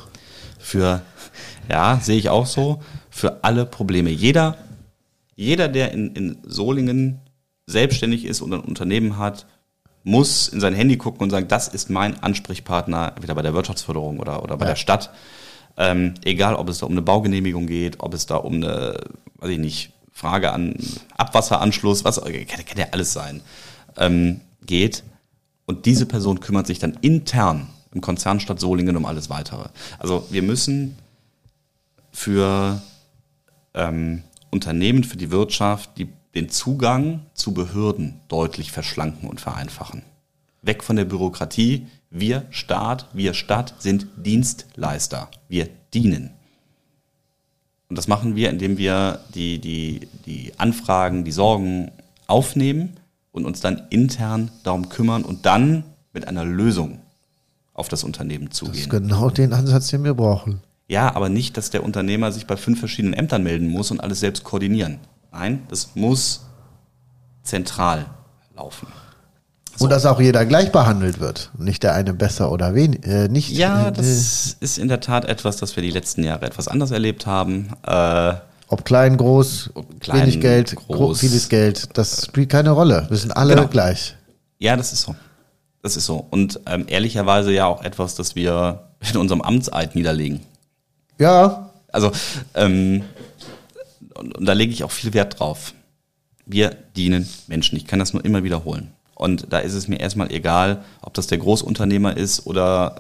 Sehe ich auch so, für alle Probleme. Jeder, der in Solingen selbstständig ist und ein Unternehmen hat, muss in sein Handy gucken und sagen, das ist mein Ansprechpartner, entweder bei der Wirtschaftsförderung oder bei der Stadt. Egal, ob es da um eine Baugenehmigung geht, ob es da um eine, Frage an Abwasseranschluss, kann ja alles sein, geht. Und diese Person kümmert sich dann intern im Konzern Stadt Solingen um alles Weitere. Also wir müssen für Unternehmen, für die Wirtschaft, den Zugang zu Behörden deutlich verschlanken und vereinfachen. Weg von der Bürokratie. Wir Staat sind Dienstleister. Wir dienen. Und das machen wir, indem wir die Anfragen, die Sorgen aufnehmen und uns dann intern darum kümmern und dann mit einer Lösung auf das Unternehmen zugehen. Das ist genau den Ansatz, den wir brauchen. Ja, aber nicht, dass der Unternehmer sich bei 5 verschiedenen Ämtern melden muss und alles selbst koordinieren. Nein, das muss zentral laufen. So. Und dass auch jeder gleich behandelt wird. Nicht der eine besser oder nicht. Ja, das ist in der Tat etwas, das wir die letzten Jahre etwas anders erlebt haben. Ob klein, groß, wenig Geld, vieles Geld, das spielt keine Rolle. Wir sind alle gleich. Ja, das ist so. Das ist so. Und ehrlicherweise ja auch etwas, das wir in unserem Amtseid niederlegen. Ja. Also, und da lege ich auch viel Wert drauf. Wir dienen Menschen. Ich kann das nur immer wiederholen. Und da ist es mir erstmal egal, ob das der Großunternehmer ist oder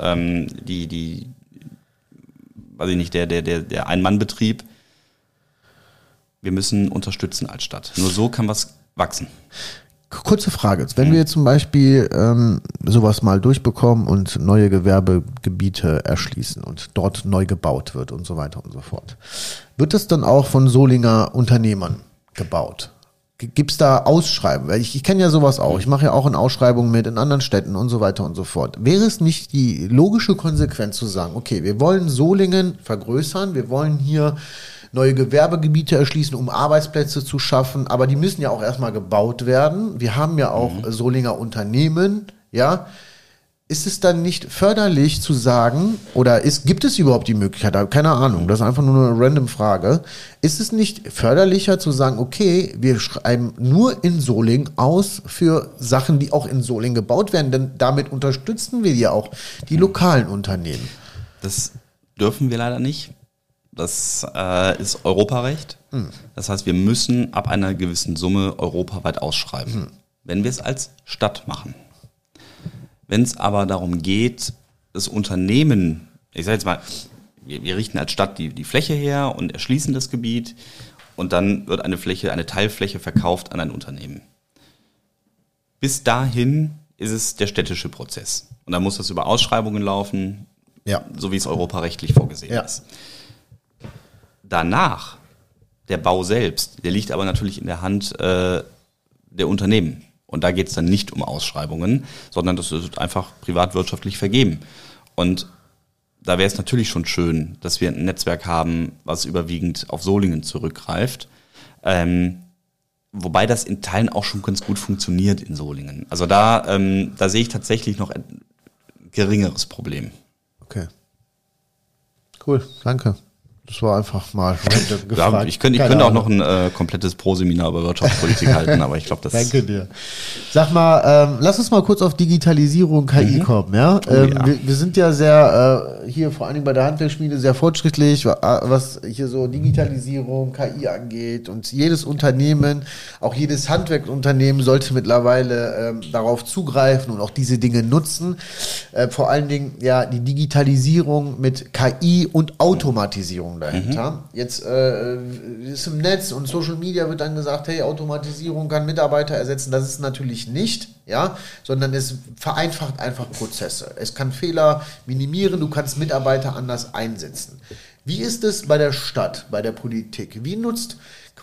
der Ein-Mann-Betrieb. Wir müssen unterstützen als Stadt. Nur so kann was wachsen. Kurze Frage. Wenn wir jetzt zum Beispiel sowas mal durchbekommen und neue Gewerbegebiete erschließen und dort neu gebaut wird und so weiter und so fort, wird das dann auch von Solinger Unternehmern gebaut? Gibt's da Ausschreiben? Ich kenne ja sowas auch. Ich mache ja auch in Ausschreibungen mit in anderen Städten und so weiter und so fort. Wäre es nicht die logische Konsequenz zu sagen, okay, wir wollen Solingen vergrößern, wir wollen hier neue Gewerbegebiete erschließen, um Arbeitsplätze zu schaffen, aber die müssen ja auch erstmal gebaut werden. Wir haben ja auch Solinger Unternehmen, ja. Ist es dann nicht förderlich zu sagen, oder gibt es überhaupt die Möglichkeit, keine Ahnung, das ist einfach nur eine random Frage, ist es nicht förderlicher zu sagen, okay, wir schreiben nur in Solingen aus für Sachen, die auch in Solingen gebaut werden, denn damit unterstützen wir ja auch die lokalen Unternehmen. Das dürfen wir leider nicht. Das ist Europarecht. Das heißt, wir müssen ab einer gewissen Summe europaweit ausschreiben, wenn wir es als Stadt machen. Wenn es aber darum geht, das Unternehmen, ich sage jetzt mal, wir richten als Stadt die Fläche her und erschließen das Gebiet und dann wird eine Teilfläche verkauft an ein Unternehmen. Bis dahin ist es der städtische Prozess. Und dann muss das über Ausschreibungen laufen, so wie es europarechtlich vorgesehen ist. Danach, der Bau selbst, der liegt aber natürlich in der Hand der Unternehmen. Und da geht es dann nicht um Ausschreibungen, sondern das ist einfach privatwirtschaftlich vergeben. Und da wäre es natürlich schon schön, dass wir ein Netzwerk haben, was überwiegend auf Solingen zurückgreift. Wobei das in Teilen auch schon ganz gut funktioniert in Solingen. Also da sehe ich tatsächlich noch ein geringeres Problem. Cool, danke. Das war einfach mal gefragt. Ich könnte auch noch ein komplettes Pro-Seminar über Wirtschaftspolitik halten, aber ich glaube, das... Danke dir. Sag mal, lass uns mal kurz auf Digitalisierung, KI kommen. Ja? Wir sind ja sehr, hier vor allen Dingen bei der Handwerksschmiede, sehr fortschrittlich, was hier so Digitalisierung, KI angeht. Und jedes Unternehmen, auch jedes Handwerksunternehmen sollte mittlerweile darauf zugreifen und auch diese Dinge nutzen. Vor allen Dingen ja die Digitalisierung mit KI und Automatisierung dahinter. Jetzt ist im Netz und Social Media wird dann gesagt, hey, Automatisierung kann Mitarbeiter ersetzen. Das ist natürlich nicht, ja, sondern es vereinfacht einfach Prozesse. Es kann Fehler minimieren, du kannst Mitarbeiter anders einsetzen. Wie ist es bei der Stadt, bei der Politik? Wie nutzt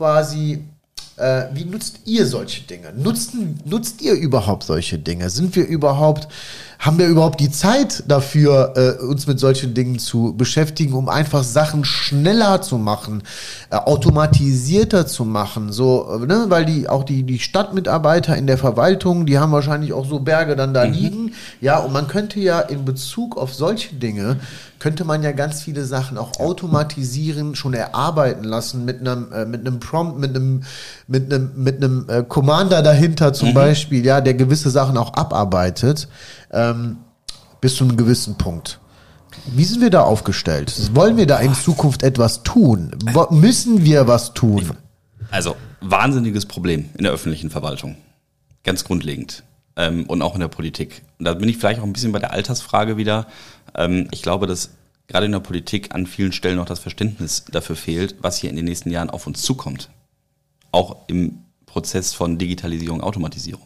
ihr solche Dinge? Nutzt ihr überhaupt solche Dinge? Haben wir überhaupt die Zeit dafür, uns mit solchen Dingen zu beschäftigen, um einfach Sachen schneller zu machen, automatisierter zu machen, so, ne? Weil die Stadtmitarbeiter in der Verwaltung, die haben wahrscheinlich auch so Berge dann da liegen, ja, und man könnte ja in Bezug auf solche Dinge, könnte man ja ganz viele Sachen auch automatisieren, schon erarbeiten lassen mit einem Prompt, mit einem Commander dahinter zum Beispiel, ja, der gewisse Sachen auch abarbeitet, bis zu einem gewissen Punkt. Wie sind wir da aufgestellt? Wollen wir da in Zukunft etwas tun? Müssen wir was tun? Also, wahnsinniges Problem in der öffentlichen Verwaltung. Ganz grundlegend. Und auch in der Politik. Und da bin ich vielleicht auch ein bisschen bei der Altersfrage wieder. Ich glaube, dass gerade in der Politik an vielen Stellen noch das Verständnis dafür fehlt, was hier in den nächsten Jahren auf uns zukommt. Auch im Prozess von Digitalisierung, Automatisierung.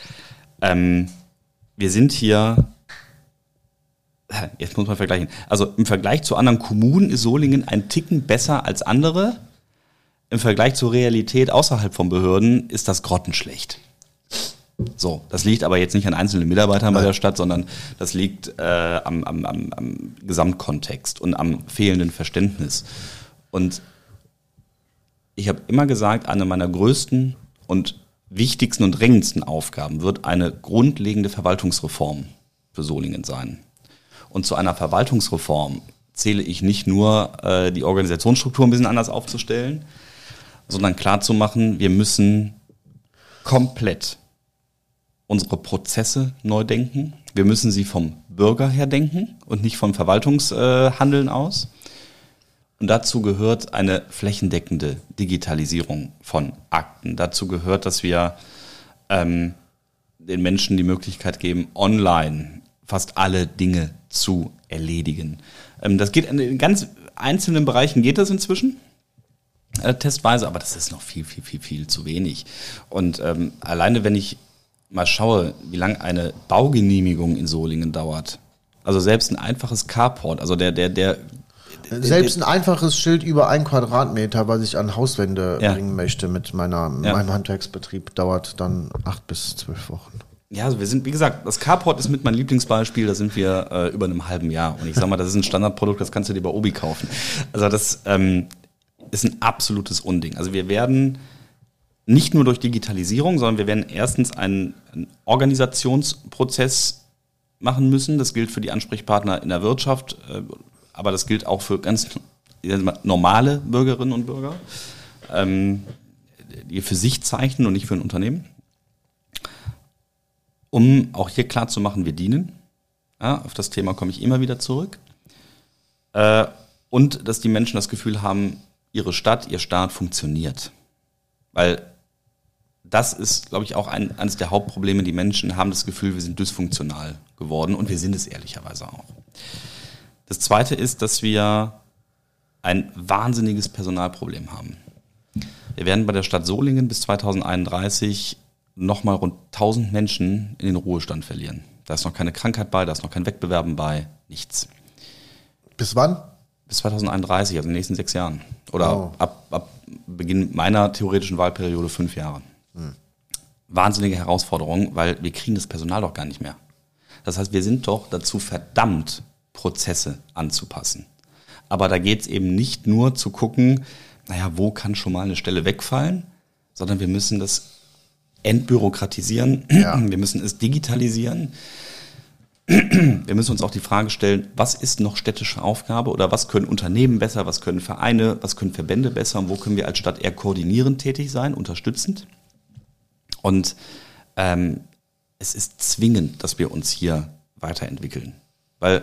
Wir sind hier, jetzt muss man vergleichen, also im Vergleich zu anderen Kommunen ist Solingen ein Ticken besser als andere. Im Vergleich zur Realität außerhalb von Behörden ist das grottenschlecht. So, das liegt aber jetzt nicht an einzelnen Mitarbeitern bei der Stadt, sondern das liegt am Gesamtkontext und am fehlenden Verständnis. Und ich habe immer gesagt, eine meiner größten und wichtigsten und drängendsten Aufgaben wird eine grundlegende Verwaltungsreform für Solingen sein. Und zu einer Verwaltungsreform zähle ich nicht nur die Organisationsstruktur ein bisschen anders aufzustellen, sondern klarzumachen, wir müssen komplett unsere Prozesse neu denken. Wir müssen sie vom Bürger her denken und nicht vom Verwaltungshandeln aus. Und dazu gehört eine flächendeckende Digitalisierung von Akten. Dazu gehört, dass wir den Menschen die Möglichkeit geben, online fast alle Dinge zu erledigen. Das geht in ganz einzelnen Bereichen, geht das inzwischen testweise, aber das ist noch viel zu wenig. Und alleine, wenn ich mal schaue, wie lange eine Baugenehmigung in Solingen dauert, also selbst ein einfaches Carport, also Selbst ein einfaches Schild über 1 Quadratmeter, was ich an Hauswände bringen möchte mit meinem Handwerksbetrieb, dauert dann 8 bis 12 Wochen. Ja, also wir sind, wie gesagt, das Carport ist mit meinem Lieblingsbeispiel, da sind wir über einem halben Jahr. Und ich sag mal, das ist ein Standardprodukt, das kannst du dir bei Obi kaufen. Also das ist ein absolutes Unding. Also wir werden nicht nur durch Digitalisierung, sondern wir werden erstens einen Organisationsprozess machen müssen. Das gilt für die Ansprechpartner in der Wirtschaft, aber das gilt auch für ganz normale Bürgerinnen und Bürger, die für sich zeichnen und nicht für ein Unternehmen. Um auch hier klar zu machen, wir dienen. Ja, auf das Thema komme ich immer wieder zurück. Und dass die Menschen das Gefühl haben, ihre Stadt, ihr Staat funktioniert. Weil das ist, glaube ich, auch eines der Hauptprobleme. Die Menschen haben das Gefühl, wir sind dysfunktional geworden und wir sind es ehrlicherweise auch. Das Zweite ist, dass wir ein wahnsinniges Personalproblem haben. Wir werden bei der Stadt Solingen bis 2031 nochmal rund 1000 Menschen in den Ruhestand verlieren. Da ist noch keine Krankheit bei, da ist noch kein Wettbewerben bei, nichts. Bis wann? Bis 2031, also in den nächsten 6 Jahren. Oder ab Beginn meiner theoretischen Wahlperiode 5 Jahre. Wahnsinnige Herausforderung, weil wir kriegen das Personal doch gar nicht mehr. Das heißt, wir sind doch dazu verdammt, Prozesse anzupassen. Aber da geht es eben nicht nur zu gucken, naja, wo kann schon mal eine Stelle wegfallen, sondern wir müssen das entbürokratisieren, wir müssen es digitalisieren. Wir müssen uns auch die Frage stellen, was ist noch städtische Aufgabe oder was können Unternehmen besser, was können Vereine, was können Verbände besser und wo können wir als Stadt eher koordinierend tätig sein, unterstützend. Und es ist zwingend, dass wir uns hier weiterentwickeln. Weil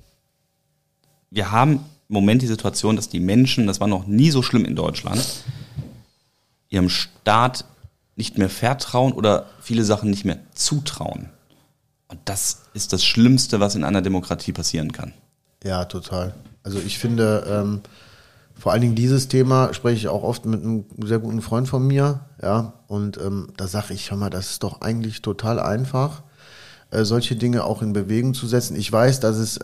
wir haben im Moment die Situation, dass die Menschen, das war noch nie so schlimm in Deutschland, ihrem Staat nicht mehr vertrauen oder viele Sachen nicht mehr zutrauen. Und das ist das Schlimmste, was in einer Demokratie passieren kann. Ja, total. Also ich finde, vor allen Dingen dieses Thema spreche ich auch oft mit einem sehr guten Freund von mir, ja, und da sage ich, hör mal, das ist doch eigentlich total einfach, solche Dinge auch in Bewegung zu setzen. Ich weiß, dass es,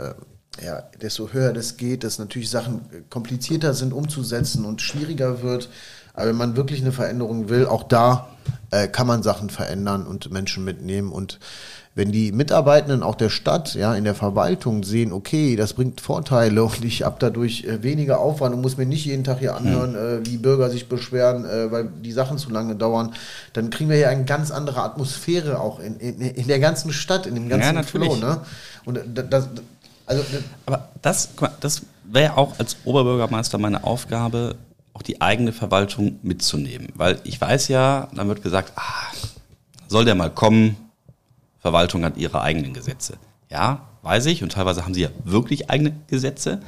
desto höher das geht, dass natürlich Sachen komplizierter sind umzusetzen und schwieriger wird. Aber wenn man wirklich eine Veränderung will, auch da kann man Sachen verändern und Menschen mitnehmen. Und wenn die Mitarbeitenden auch der Stadt, ja, in der Verwaltung sehen, okay, das bringt Vorteile und ich habe dadurch weniger Aufwand und muss mir nicht jeden Tag hier anhören, wie Bürger sich beschweren, weil die Sachen zu lange dauern, dann kriegen wir ja eine ganz andere Atmosphäre auch in der ganzen Stadt, in dem ganzen Flow, ne? Und aber das wäre auch als Oberbürgermeister meine Aufgabe, auch die eigene Verwaltung mitzunehmen. Weil ich weiß ja, dann wird gesagt, soll der mal kommen, Verwaltung hat ihre eigenen Gesetze. Ja, weiß ich, und teilweise haben sie ja wirklich eigene Gesetze.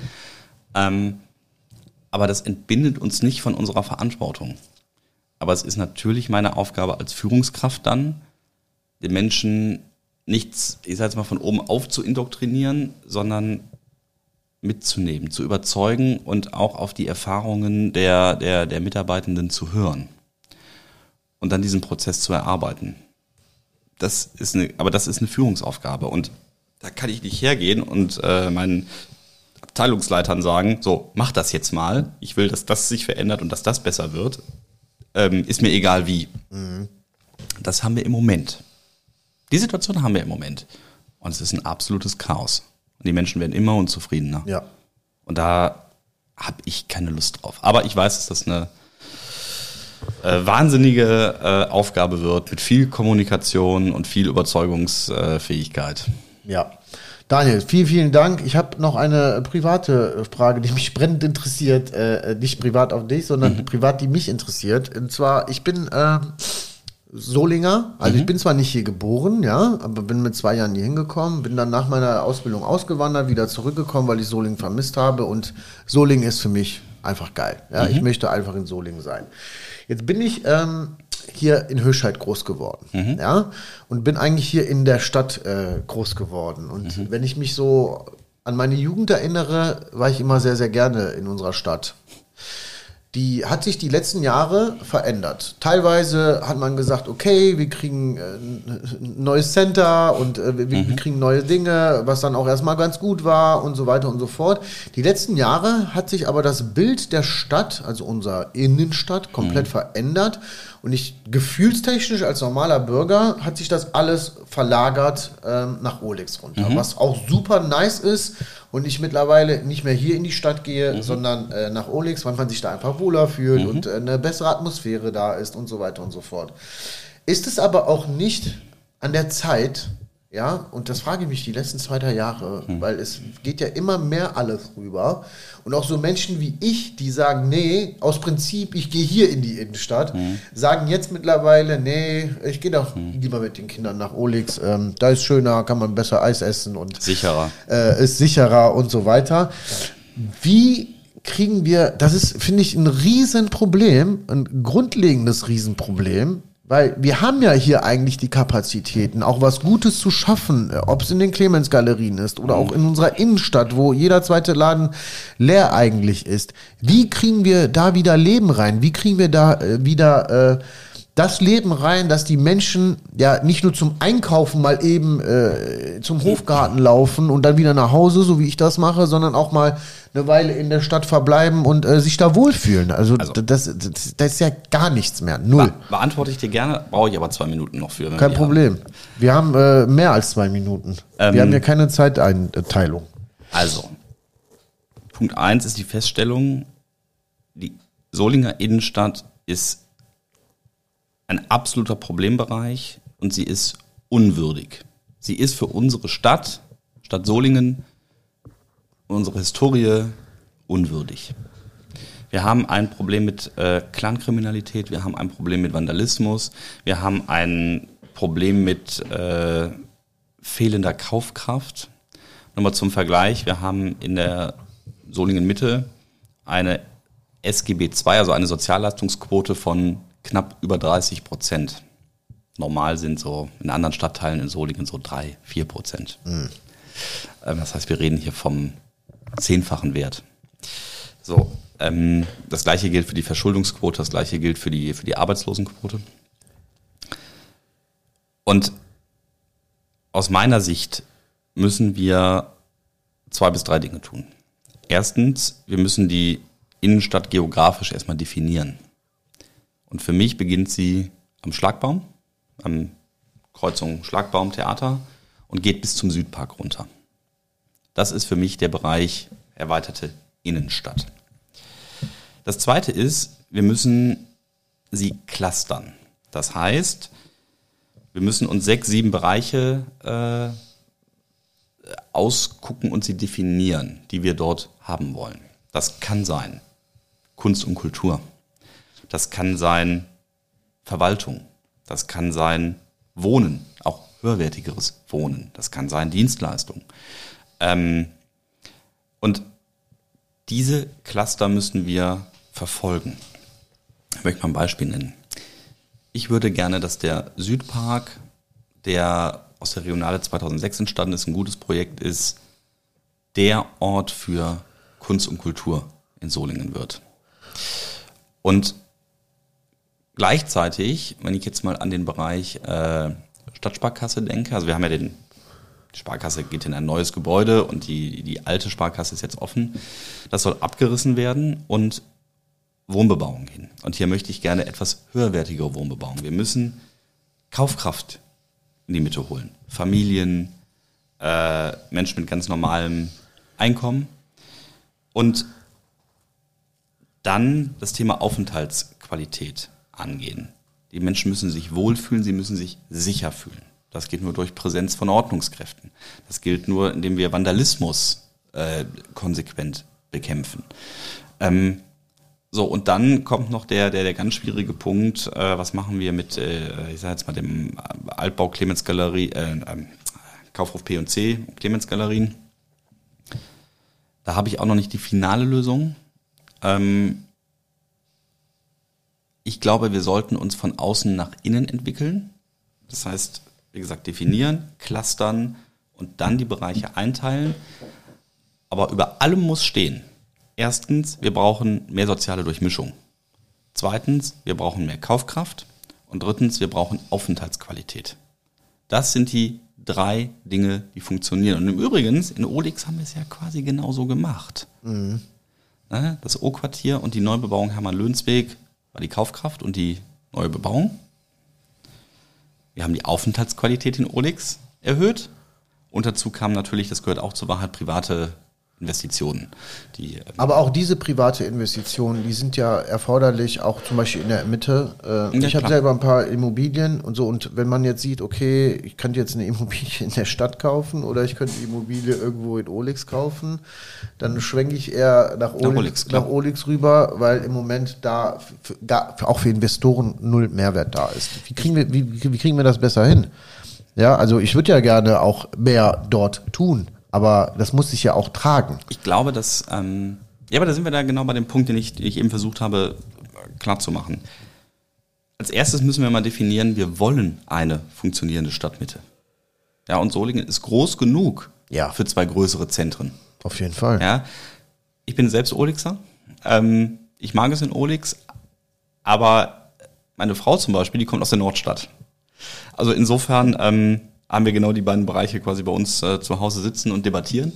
Aber das entbindet uns nicht von unserer Verantwortung. Aber es ist natürlich meine Aufgabe als Führungskraft dann, den Menschen nichts, ich sage jetzt mal, von oben auf zu indoktrinieren, sondern mitzunehmen, zu überzeugen und auch auf die Erfahrungen der Mitarbeitenden zu hören und dann diesen Prozess zu erarbeiten. Aber das ist eine Führungsaufgabe und da kann ich nicht hergehen und meinen Abteilungsleitern sagen, so, mach das jetzt mal, ich will, dass das sich verändert und dass das besser wird, ist mir egal wie. Das haben wir im Moment. Die Situation haben wir im Moment. Und es ist ein absolutes Chaos. Und die Menschen werden immer unzufriedener. Ja. Und da habe ich keine Lust drauf. Aber ich weiß, dass das eine wahnsinnige Aufgabe wird mit viel Kommunikation und viel Überzeugungsfähigkeit. Ja. Daniel, vielen, vielen Dank. Ich habe noch eine private Frage, die mich brennend interessiert. Nicht privat auf dich, sondern privat, die mich interessiert. Und zwar, ich bin Solinger, also ich bin zwar nicht hier geboren, ja, aber bin mit 2 Jahren hier hingekommen, bin dann nach meiner Ausbildung ausgewandert, wieder zurückgekommen, weil ich Solingen vermisst habe und Solingen ist für mich einfach geil. Ja, ich möchte einfach in Solingen sein. Jetzt bin ich hier in Höscheid groß geworden, ja, und bin eigentlich hier in der Stadt groß geworden. Und wenn ich mich so an meine Jugend erinnere, war ich immer sehr, sehr gerne in unserer Stadt. die hat sich die letzten Jahre verändert. Teilweise hat man gesagt, okay, wir kriegen ein neues Center und wir kriegen neue Dinge, was dann auch erstmal ganz gut war und so weiter und so fort. Die letzten Jahre hat sich aber das Bild der Stadt, also unserer Innenstadt, komplett verändert. Und gefühlstechnisch als normaler Bürger hat sich das alles verlagert nach Olex runter, was auch super nice ist und ich mittlerweile nicht mehr hier in die Stadt gehe, sondern nach Olex, weil man sich da einfach wohler fühlt und eine bessere Atmosphäre da ist und so weiter und so fort. Ist es aber auch nicht an der Zeit, ja, und das frage ich mich die letzten 2-3 Jahre, weil es geht ja immer mehr alles rüber. Und auch so Menschen wie ich, die sagen, nee, aus Prinzip, ich gehe hier in die Innenstadt, sagen jetzt mittlerweile, nee, ich gehe doch lieber mit den Kindern nach Olex, da ist schöner, kann man besser Eis essen und sicherer. Ist sicherer und so weiter. Wie kriegen wir, das ist, finde ich, ein Riesenproblem, ein grundlegendes Riesenproblem, weil wir haben ja hier eigentlich die Kapazitäten, auch was Gutes zu schaffen, ob es in den Clemens-Galerien ist oder auch in unserer Innenstadt, wo jeder zweite Laden leer eigentlich ist. Wie kriegen wir da wieder Leben rein? Wie kriegen wir da wieder das Leben rein, dass die Menschen ja nicht nur zum Einkaufen mal eben zum Hofgarten laufen und dann wieder nach Hause, so wie ich das mache, sondern auch mal eine Weile in der Stadt verbleiben und sich da wohlfühlen. Also das ist ja gar nichts mehr. Null. Beantworte ich dir gerne, brauche ich aber 2 Minuten noch für. Kein Problem. Wir haben mehr als 2 Minuten. Wir haben ja keine Zeiteinteilung. Also, Punkt 1 ist die Feststellung, die Solinger Innenstadt ist ein absoluter Problembereich und sie ist unwürdig. Sie ist für unsere Stadt Solingen, unsere Historie unwürdig. Wir haben ein Problem mit Clankriminalität, wir haben ein Problem mit Vandalismus, wir haben ein Problem mit fehlender Kaufkraft. Nochmal zum Vergleich, wir haben in der Solingen Mitte eine SGB II, also eine Sozialleistungsquote von knapp über 30%. Normal sind so in anderen Stadtteilen in Solingen so 3-4%. Das heißt, wir reden hier vom 10-fachen Wert. So, das gleiche gilt für die Verschuldungsquote, das gleiche gilt für die Arbeitslosenquote. Und aus meiner Sicht müssen wir 2 bis 3 Dinge tun. Erstens, wir müssen die Innenstadt geografisch erstmal definieren. Und für mich beginnt sie am Schlagbaum, am Kreuzung Schlagbaum-Theater und geht bis zum Südpark runter. Das ist für mich der Bereich erweiterte Innenstadt. Das Zweite ist, wir müssen sie clustern. Das heißt, wir müssen uns 6, 7 Bereiche ausgucken und sie definieren, die wir dort haben wollen. Das kann sein Kunst und Kultur. Das kann sein Verwaltung. Das kann sein Wohnen, auch höherwertigeres Wohnen. Das kann sein Dienstleistung. Und diese Cluster müssen wir verfolgen. Ich möchte mal ein Beispiel nennen. Ich würde gerne, dass der Südpark, der aus der Regionale 2006 entstanden ist, ein gutes Projekt ist, der Ort für Kunst und Kultur in Solingen wird. Und gleichzeitig, wenn ich jetzt mal an den Bereich Stadtsparkasse denke, also wir haben ja die Sparkasse geht in ein neues Gebäude und die alte Sparkasse ist jetzt offen. Das soll abgerissen werden und Wohnbebauung hin. Und hier möchte ich gerne etwas höherwertigere Wohnbebauung. Wir müssen Kaufkraft in die Mitte holen. Familien, Menschen mit ganz normalem Einkommen. Und dann das Thema Aufenthaltsqualität angehen. Die Menschen müssen sich wohlfühlen, sie müssen sich sicher fühlen. Das geht nur durch Präsenz von Ordnungskräften. Das gilt nur, indem wir Vandalismus konsequent bekämpfen. So, und dann kommt noch der ganz schwierige Punkt, was machen wir mit, ich sage jetzt mal, dem Altbau Clemens-Galerie, Kaufhof P&C, Clemens-Galerien. Da habe ich auch noch nicht die finale Lösung. Ich glaube, wir sollten uns von außen nach innen entwickeln. Das heißt, wie gesagt, definieren, clustern und dann die Bereiche einteilen. Aber über allem muss stehen. Erstens, wir brauchen mehr soziale Durchmischung. Zweitens, wir brauchen mehr Kaufkraft. Und drittens, wir brauchen Aufenthaltsqualität. Das sind die 3 Dinge, die funktionieren. Und im Übrigen, in Olix haben wir es ja quasi genauso gemacht. Mhm. Das O-Quartier und die Neubebauung Hermann-Lönsweg war die Kaufkraft und die neue Bebauung. Wir haben die Aufenthaltsqualität in Olix erhöht. Und dazu kam natürlich, das gehört auch zur Wahrheit, private Investitionen. Aber auch diese private Investitionen, die sind ja erforderlich, auch zum Beispiel in der Mitte. Ich habe selber ein paar Immobilien und so. Und wenn man jetzt sieht, okay, ich könnte jetzt eine Immobilie in der Stadt kaufen oder ich könnte die Immobilie irgendwo in Olix kaufen, dann schwenke ich eher nach Olix rüber, weil im Moment da auch für Investoren null Mehrwert da ist. Wie kriegen wir das besser hin? Ja, also ich würde ja gerne auch mehr dort tun. Aber das muss sich ja auch tragen. Ich glaube, dass, aber da sind wir da genau bei dem Punkt, den ich eben versucht habe klarzumachen. Als erstes müssen wir mal definieren, wir wollen eine funktionierende Stadtmitte. Ja, und Solingen ist groß genug für 2 größere Zentren. Auf jeden Fall. Ja, ich bin selbst Olixer. Ich mag es in Olix, aber meine Frau zum Beispiel, die kommt aus der Nordstadt. Also insofern haben wir genau die beiden Bereiche quasi bei uns zu Hause sitzen und debattieren.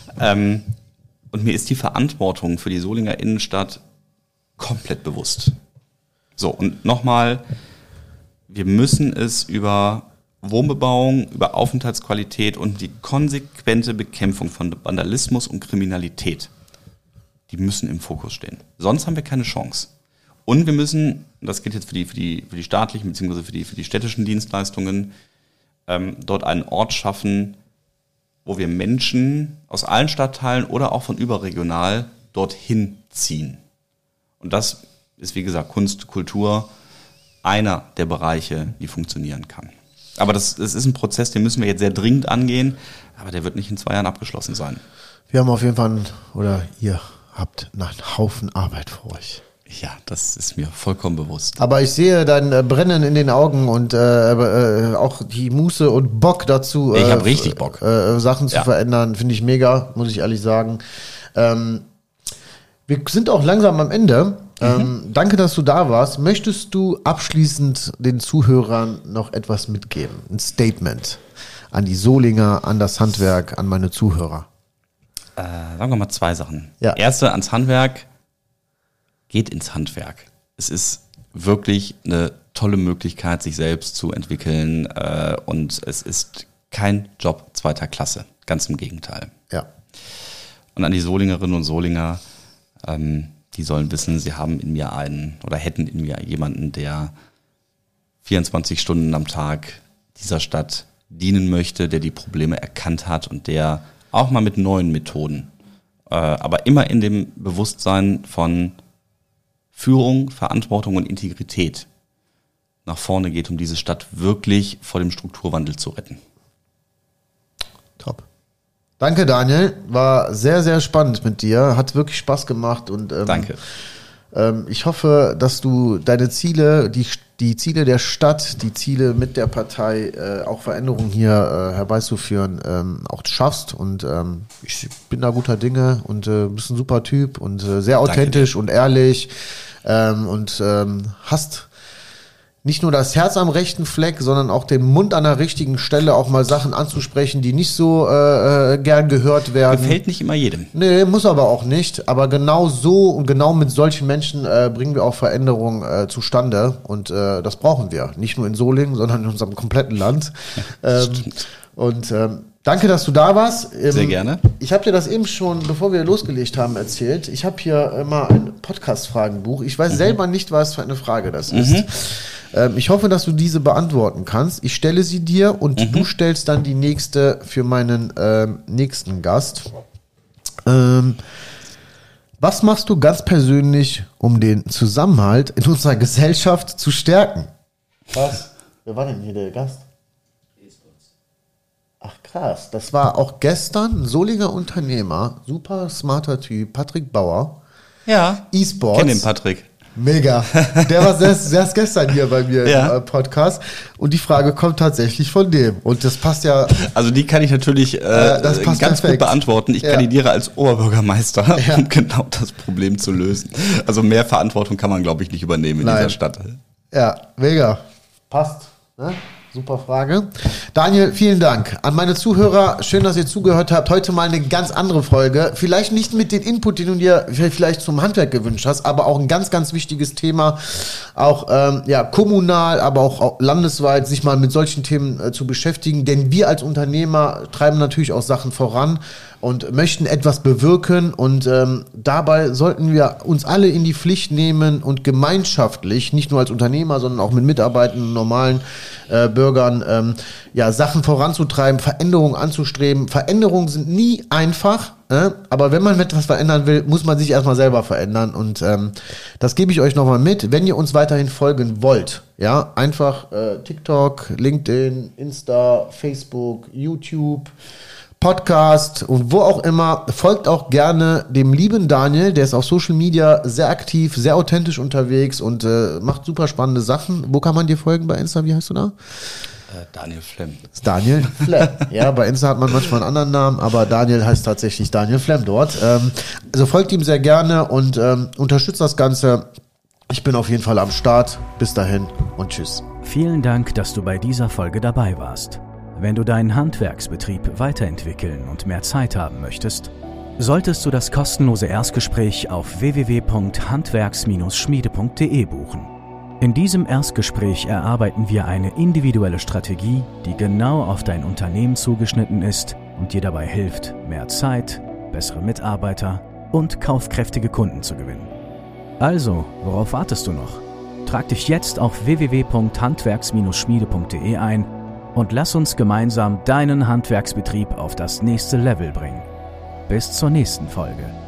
Und mir ist die Verantwortung für die Solinger Innenstadt komplett bewusst. So, und nochmal, wir müssen es über Wohnbebauung, über Aufenthaltsqualität und die konsequente Bekämpfung von Vandalismus und Kriminalität, die müssen im Fokus stehen. Sonst haben wir keine Chance. Und wir müssen, das gilt jetzt für die staatlichen bzw. für die städtischen Dienstleistungen, dort einen Ort schaffen, wo wir Menschen aus allen Stadtteilen oder auch von überregional dorthin ziehen. Und das ist, wie gesagt, Kunst, Kultur, einer der Bereiche, die funktionieren kann. Aber das ist ein Prozess, den müssen wir jetzt sehr dringend angehen, aber der wird nicht in 2 Jahren abgeschlossen sein. Wir haben auf jeden Fall, ihr habt einen Haufen Arbeit vor euch. Ja, das ist mir vollkommen bewusst. Aber ich sehe dein Brennen in den Augen und auch die Muße und Bock dazu. Ich habe richtig Bock. Sachen zu verändern, finde ich mega, muss ich ehrlich sagen. Wir sind auch langsam am Ende. Danke, dass du da warst. Möchtest du abschließend den Zuhörern noch etwas mitgeben? Ein Statement an die Solinger, an das Handwerk, an meine Zuhörer? Sagen wir mal 2 Sachen. Ja. Erste, ans Handwerk. Geht ins Handwerk. Es ist wirklich eine tolle Möglichkeit, sich selbst zu entwickeln und es ist kein Job 2. Klasse. Ganz im Gegenteil. Ja. Und an die Solingerinnen und Solinger, die sollen wissen, sie haben in mir hätten in mir jemanden, der 24 Stunden am Tag dieser Stadt dienen möchte, der die Probleme erkannt hat und der auch mal mit neuen Methoden, aber immer in dem Bewusstsein von Führung, Verantwortung und Integrität nach vorne geht, um diese Stadt wirklich vor dem Strukturwandel zu retten. Top. Danke, Daniel. War sehr, sehr spannend mit dir. Hat wirklich Spaß gemacht. Und danke. Ich hoffe, dass du deine Ziele, die Ziele der Stadt, die Ziele mit der Partei, auch Veränderungen hier herbeizuführen, auch schaffst. Und ich bin da guter Dinge und bist ein super Typ und sehr authentisch und ehrlich und hast nicht nur das Herz am rechten Fleck, sondern auch den Mund an der richtigen Stelle, auch mal Sachen anzusprechen, die nicht so gern gehört werden. Gefällt nicht immer jedem. Nee, muss aber auch nicht. Aber genau so und genau mit solchen Menschen bringen wir auch Veränderungen zustande. Und das brauchen wir. Nicht nur in Solingen, sondern in unserem kompletten Land. Stimmt. Und danke, dass du da warst. Sehr gerne. Ich habe dir das eben schon, bevor wir losgelegt haben, erzählt. Ich habe hier immer ein Podcast-Fragenbuch. Ich weiß selber nicht, was für eine Frage das ist. Ich hoffe, dass du diese beantworten kannst. Ich stelle sie dir und du stellst dann die nächste für meinen nächsten Gast. Was machst du ganz persönlich, um den Zusammenhalt in unserer Gesellschaft zu stärken? Was? Wer war denn hier der Gast? Ach krass, das war auch gestern ein Solinger Unternehmer, super smarter Typ, Patrick Bauer. Ja, E-Sports. kenn den Patrick. Mega. Der war erst gestern hier bei mir im Podcast und die Frage kommt tatsächlich von dem. Und das passt ja. Also die kann ich natürlich ganz perfekt gut beantworten. Ich kandidiere als Oberbürgermeister, um genau das Problem zu lösen. Also mehr Verantwortung kann man, glaube ich, nicht übernehmen in dieser Stadt. Ja, mega. Passt. Ne? Super Frage. Daniel, vielen Dank. An meine Zuhörer, schön, dass ihr zugehört habt. Heute mal eine ganz andere Folge. Vielleicht nicht mit dem Input, den du dir vielleicht zum Handwerk gewünscht hast, aber auch ein ganz, ganz wichtiges Thema. Auch kommunal, aber auch landesweit, sich mal mit solchen Themen zu beschäftigen. Denn wir als Unternehmer treiben natürlich auch Sachen voran und möchten etwas bewirken. Und dabei sollten wir uns alle in die Pflicht nehmen und gemeinschaftlich, nicht nur als Unternehmer, sondern auch mit Mitarbeitenden, normalen Bürgern, Sachen voranzutreiben, Veränderungen anzustreben. Veränderungen sind nie einfach, aber wenn man etwas verändern will, muss man sich erstmal selber verändern. Und das gebe ich euch nochmal mit. Wenn ihr uns weiterhin folgen wollt, einfach TikTok, LinkedIn, Insta, Facebook, YouTube, Podcast und wo auch immer, folgt auch gerne dem lieben Daniel, der ist auf Social Media sehr aktiv, sehr authentisch unterwegs und macht super spannende Sachen. Wo kann man dir folgen bei Insta? Wie heißt du da? Daniel Flemm. Daniel Flemm. Ja, bei Insta hat man manchmal einen anderen Namen, aber Daniel heißt tatsächlich Daniel Flemm dort. Also folgt ihm sehr gerne und unterstützt das Ganze. Ich bin auf jeden Fall am Start. Bis dahin und tschüss. Vielen Dank, dass du bei dieser Folge dabei warst. Wenn du deinen Handwerksbetrieb weiterentwickeln und mehr Zeit haben möchtest, solltest du das kostenlose Erstgespräch auf www.handwerks-schmiede.de buchen. In diesem Erstgespräch erarbeiten wir eine individuelle Strategie, die genau auf dein Unternehmen zugeschnitten ist und dir dabei hilft, mehr Zeit, bessere Mitarbeiter und kaufkräftige Kunden zu gewinnen. Also, worauf wartest du noch? Trag dich jetzt auf www.handwerks-schmiede.de ein und lass uns gemeinsam deinen Handwerksbetrieb auf das nächste Level bringen. Bis zur nächsten Folge.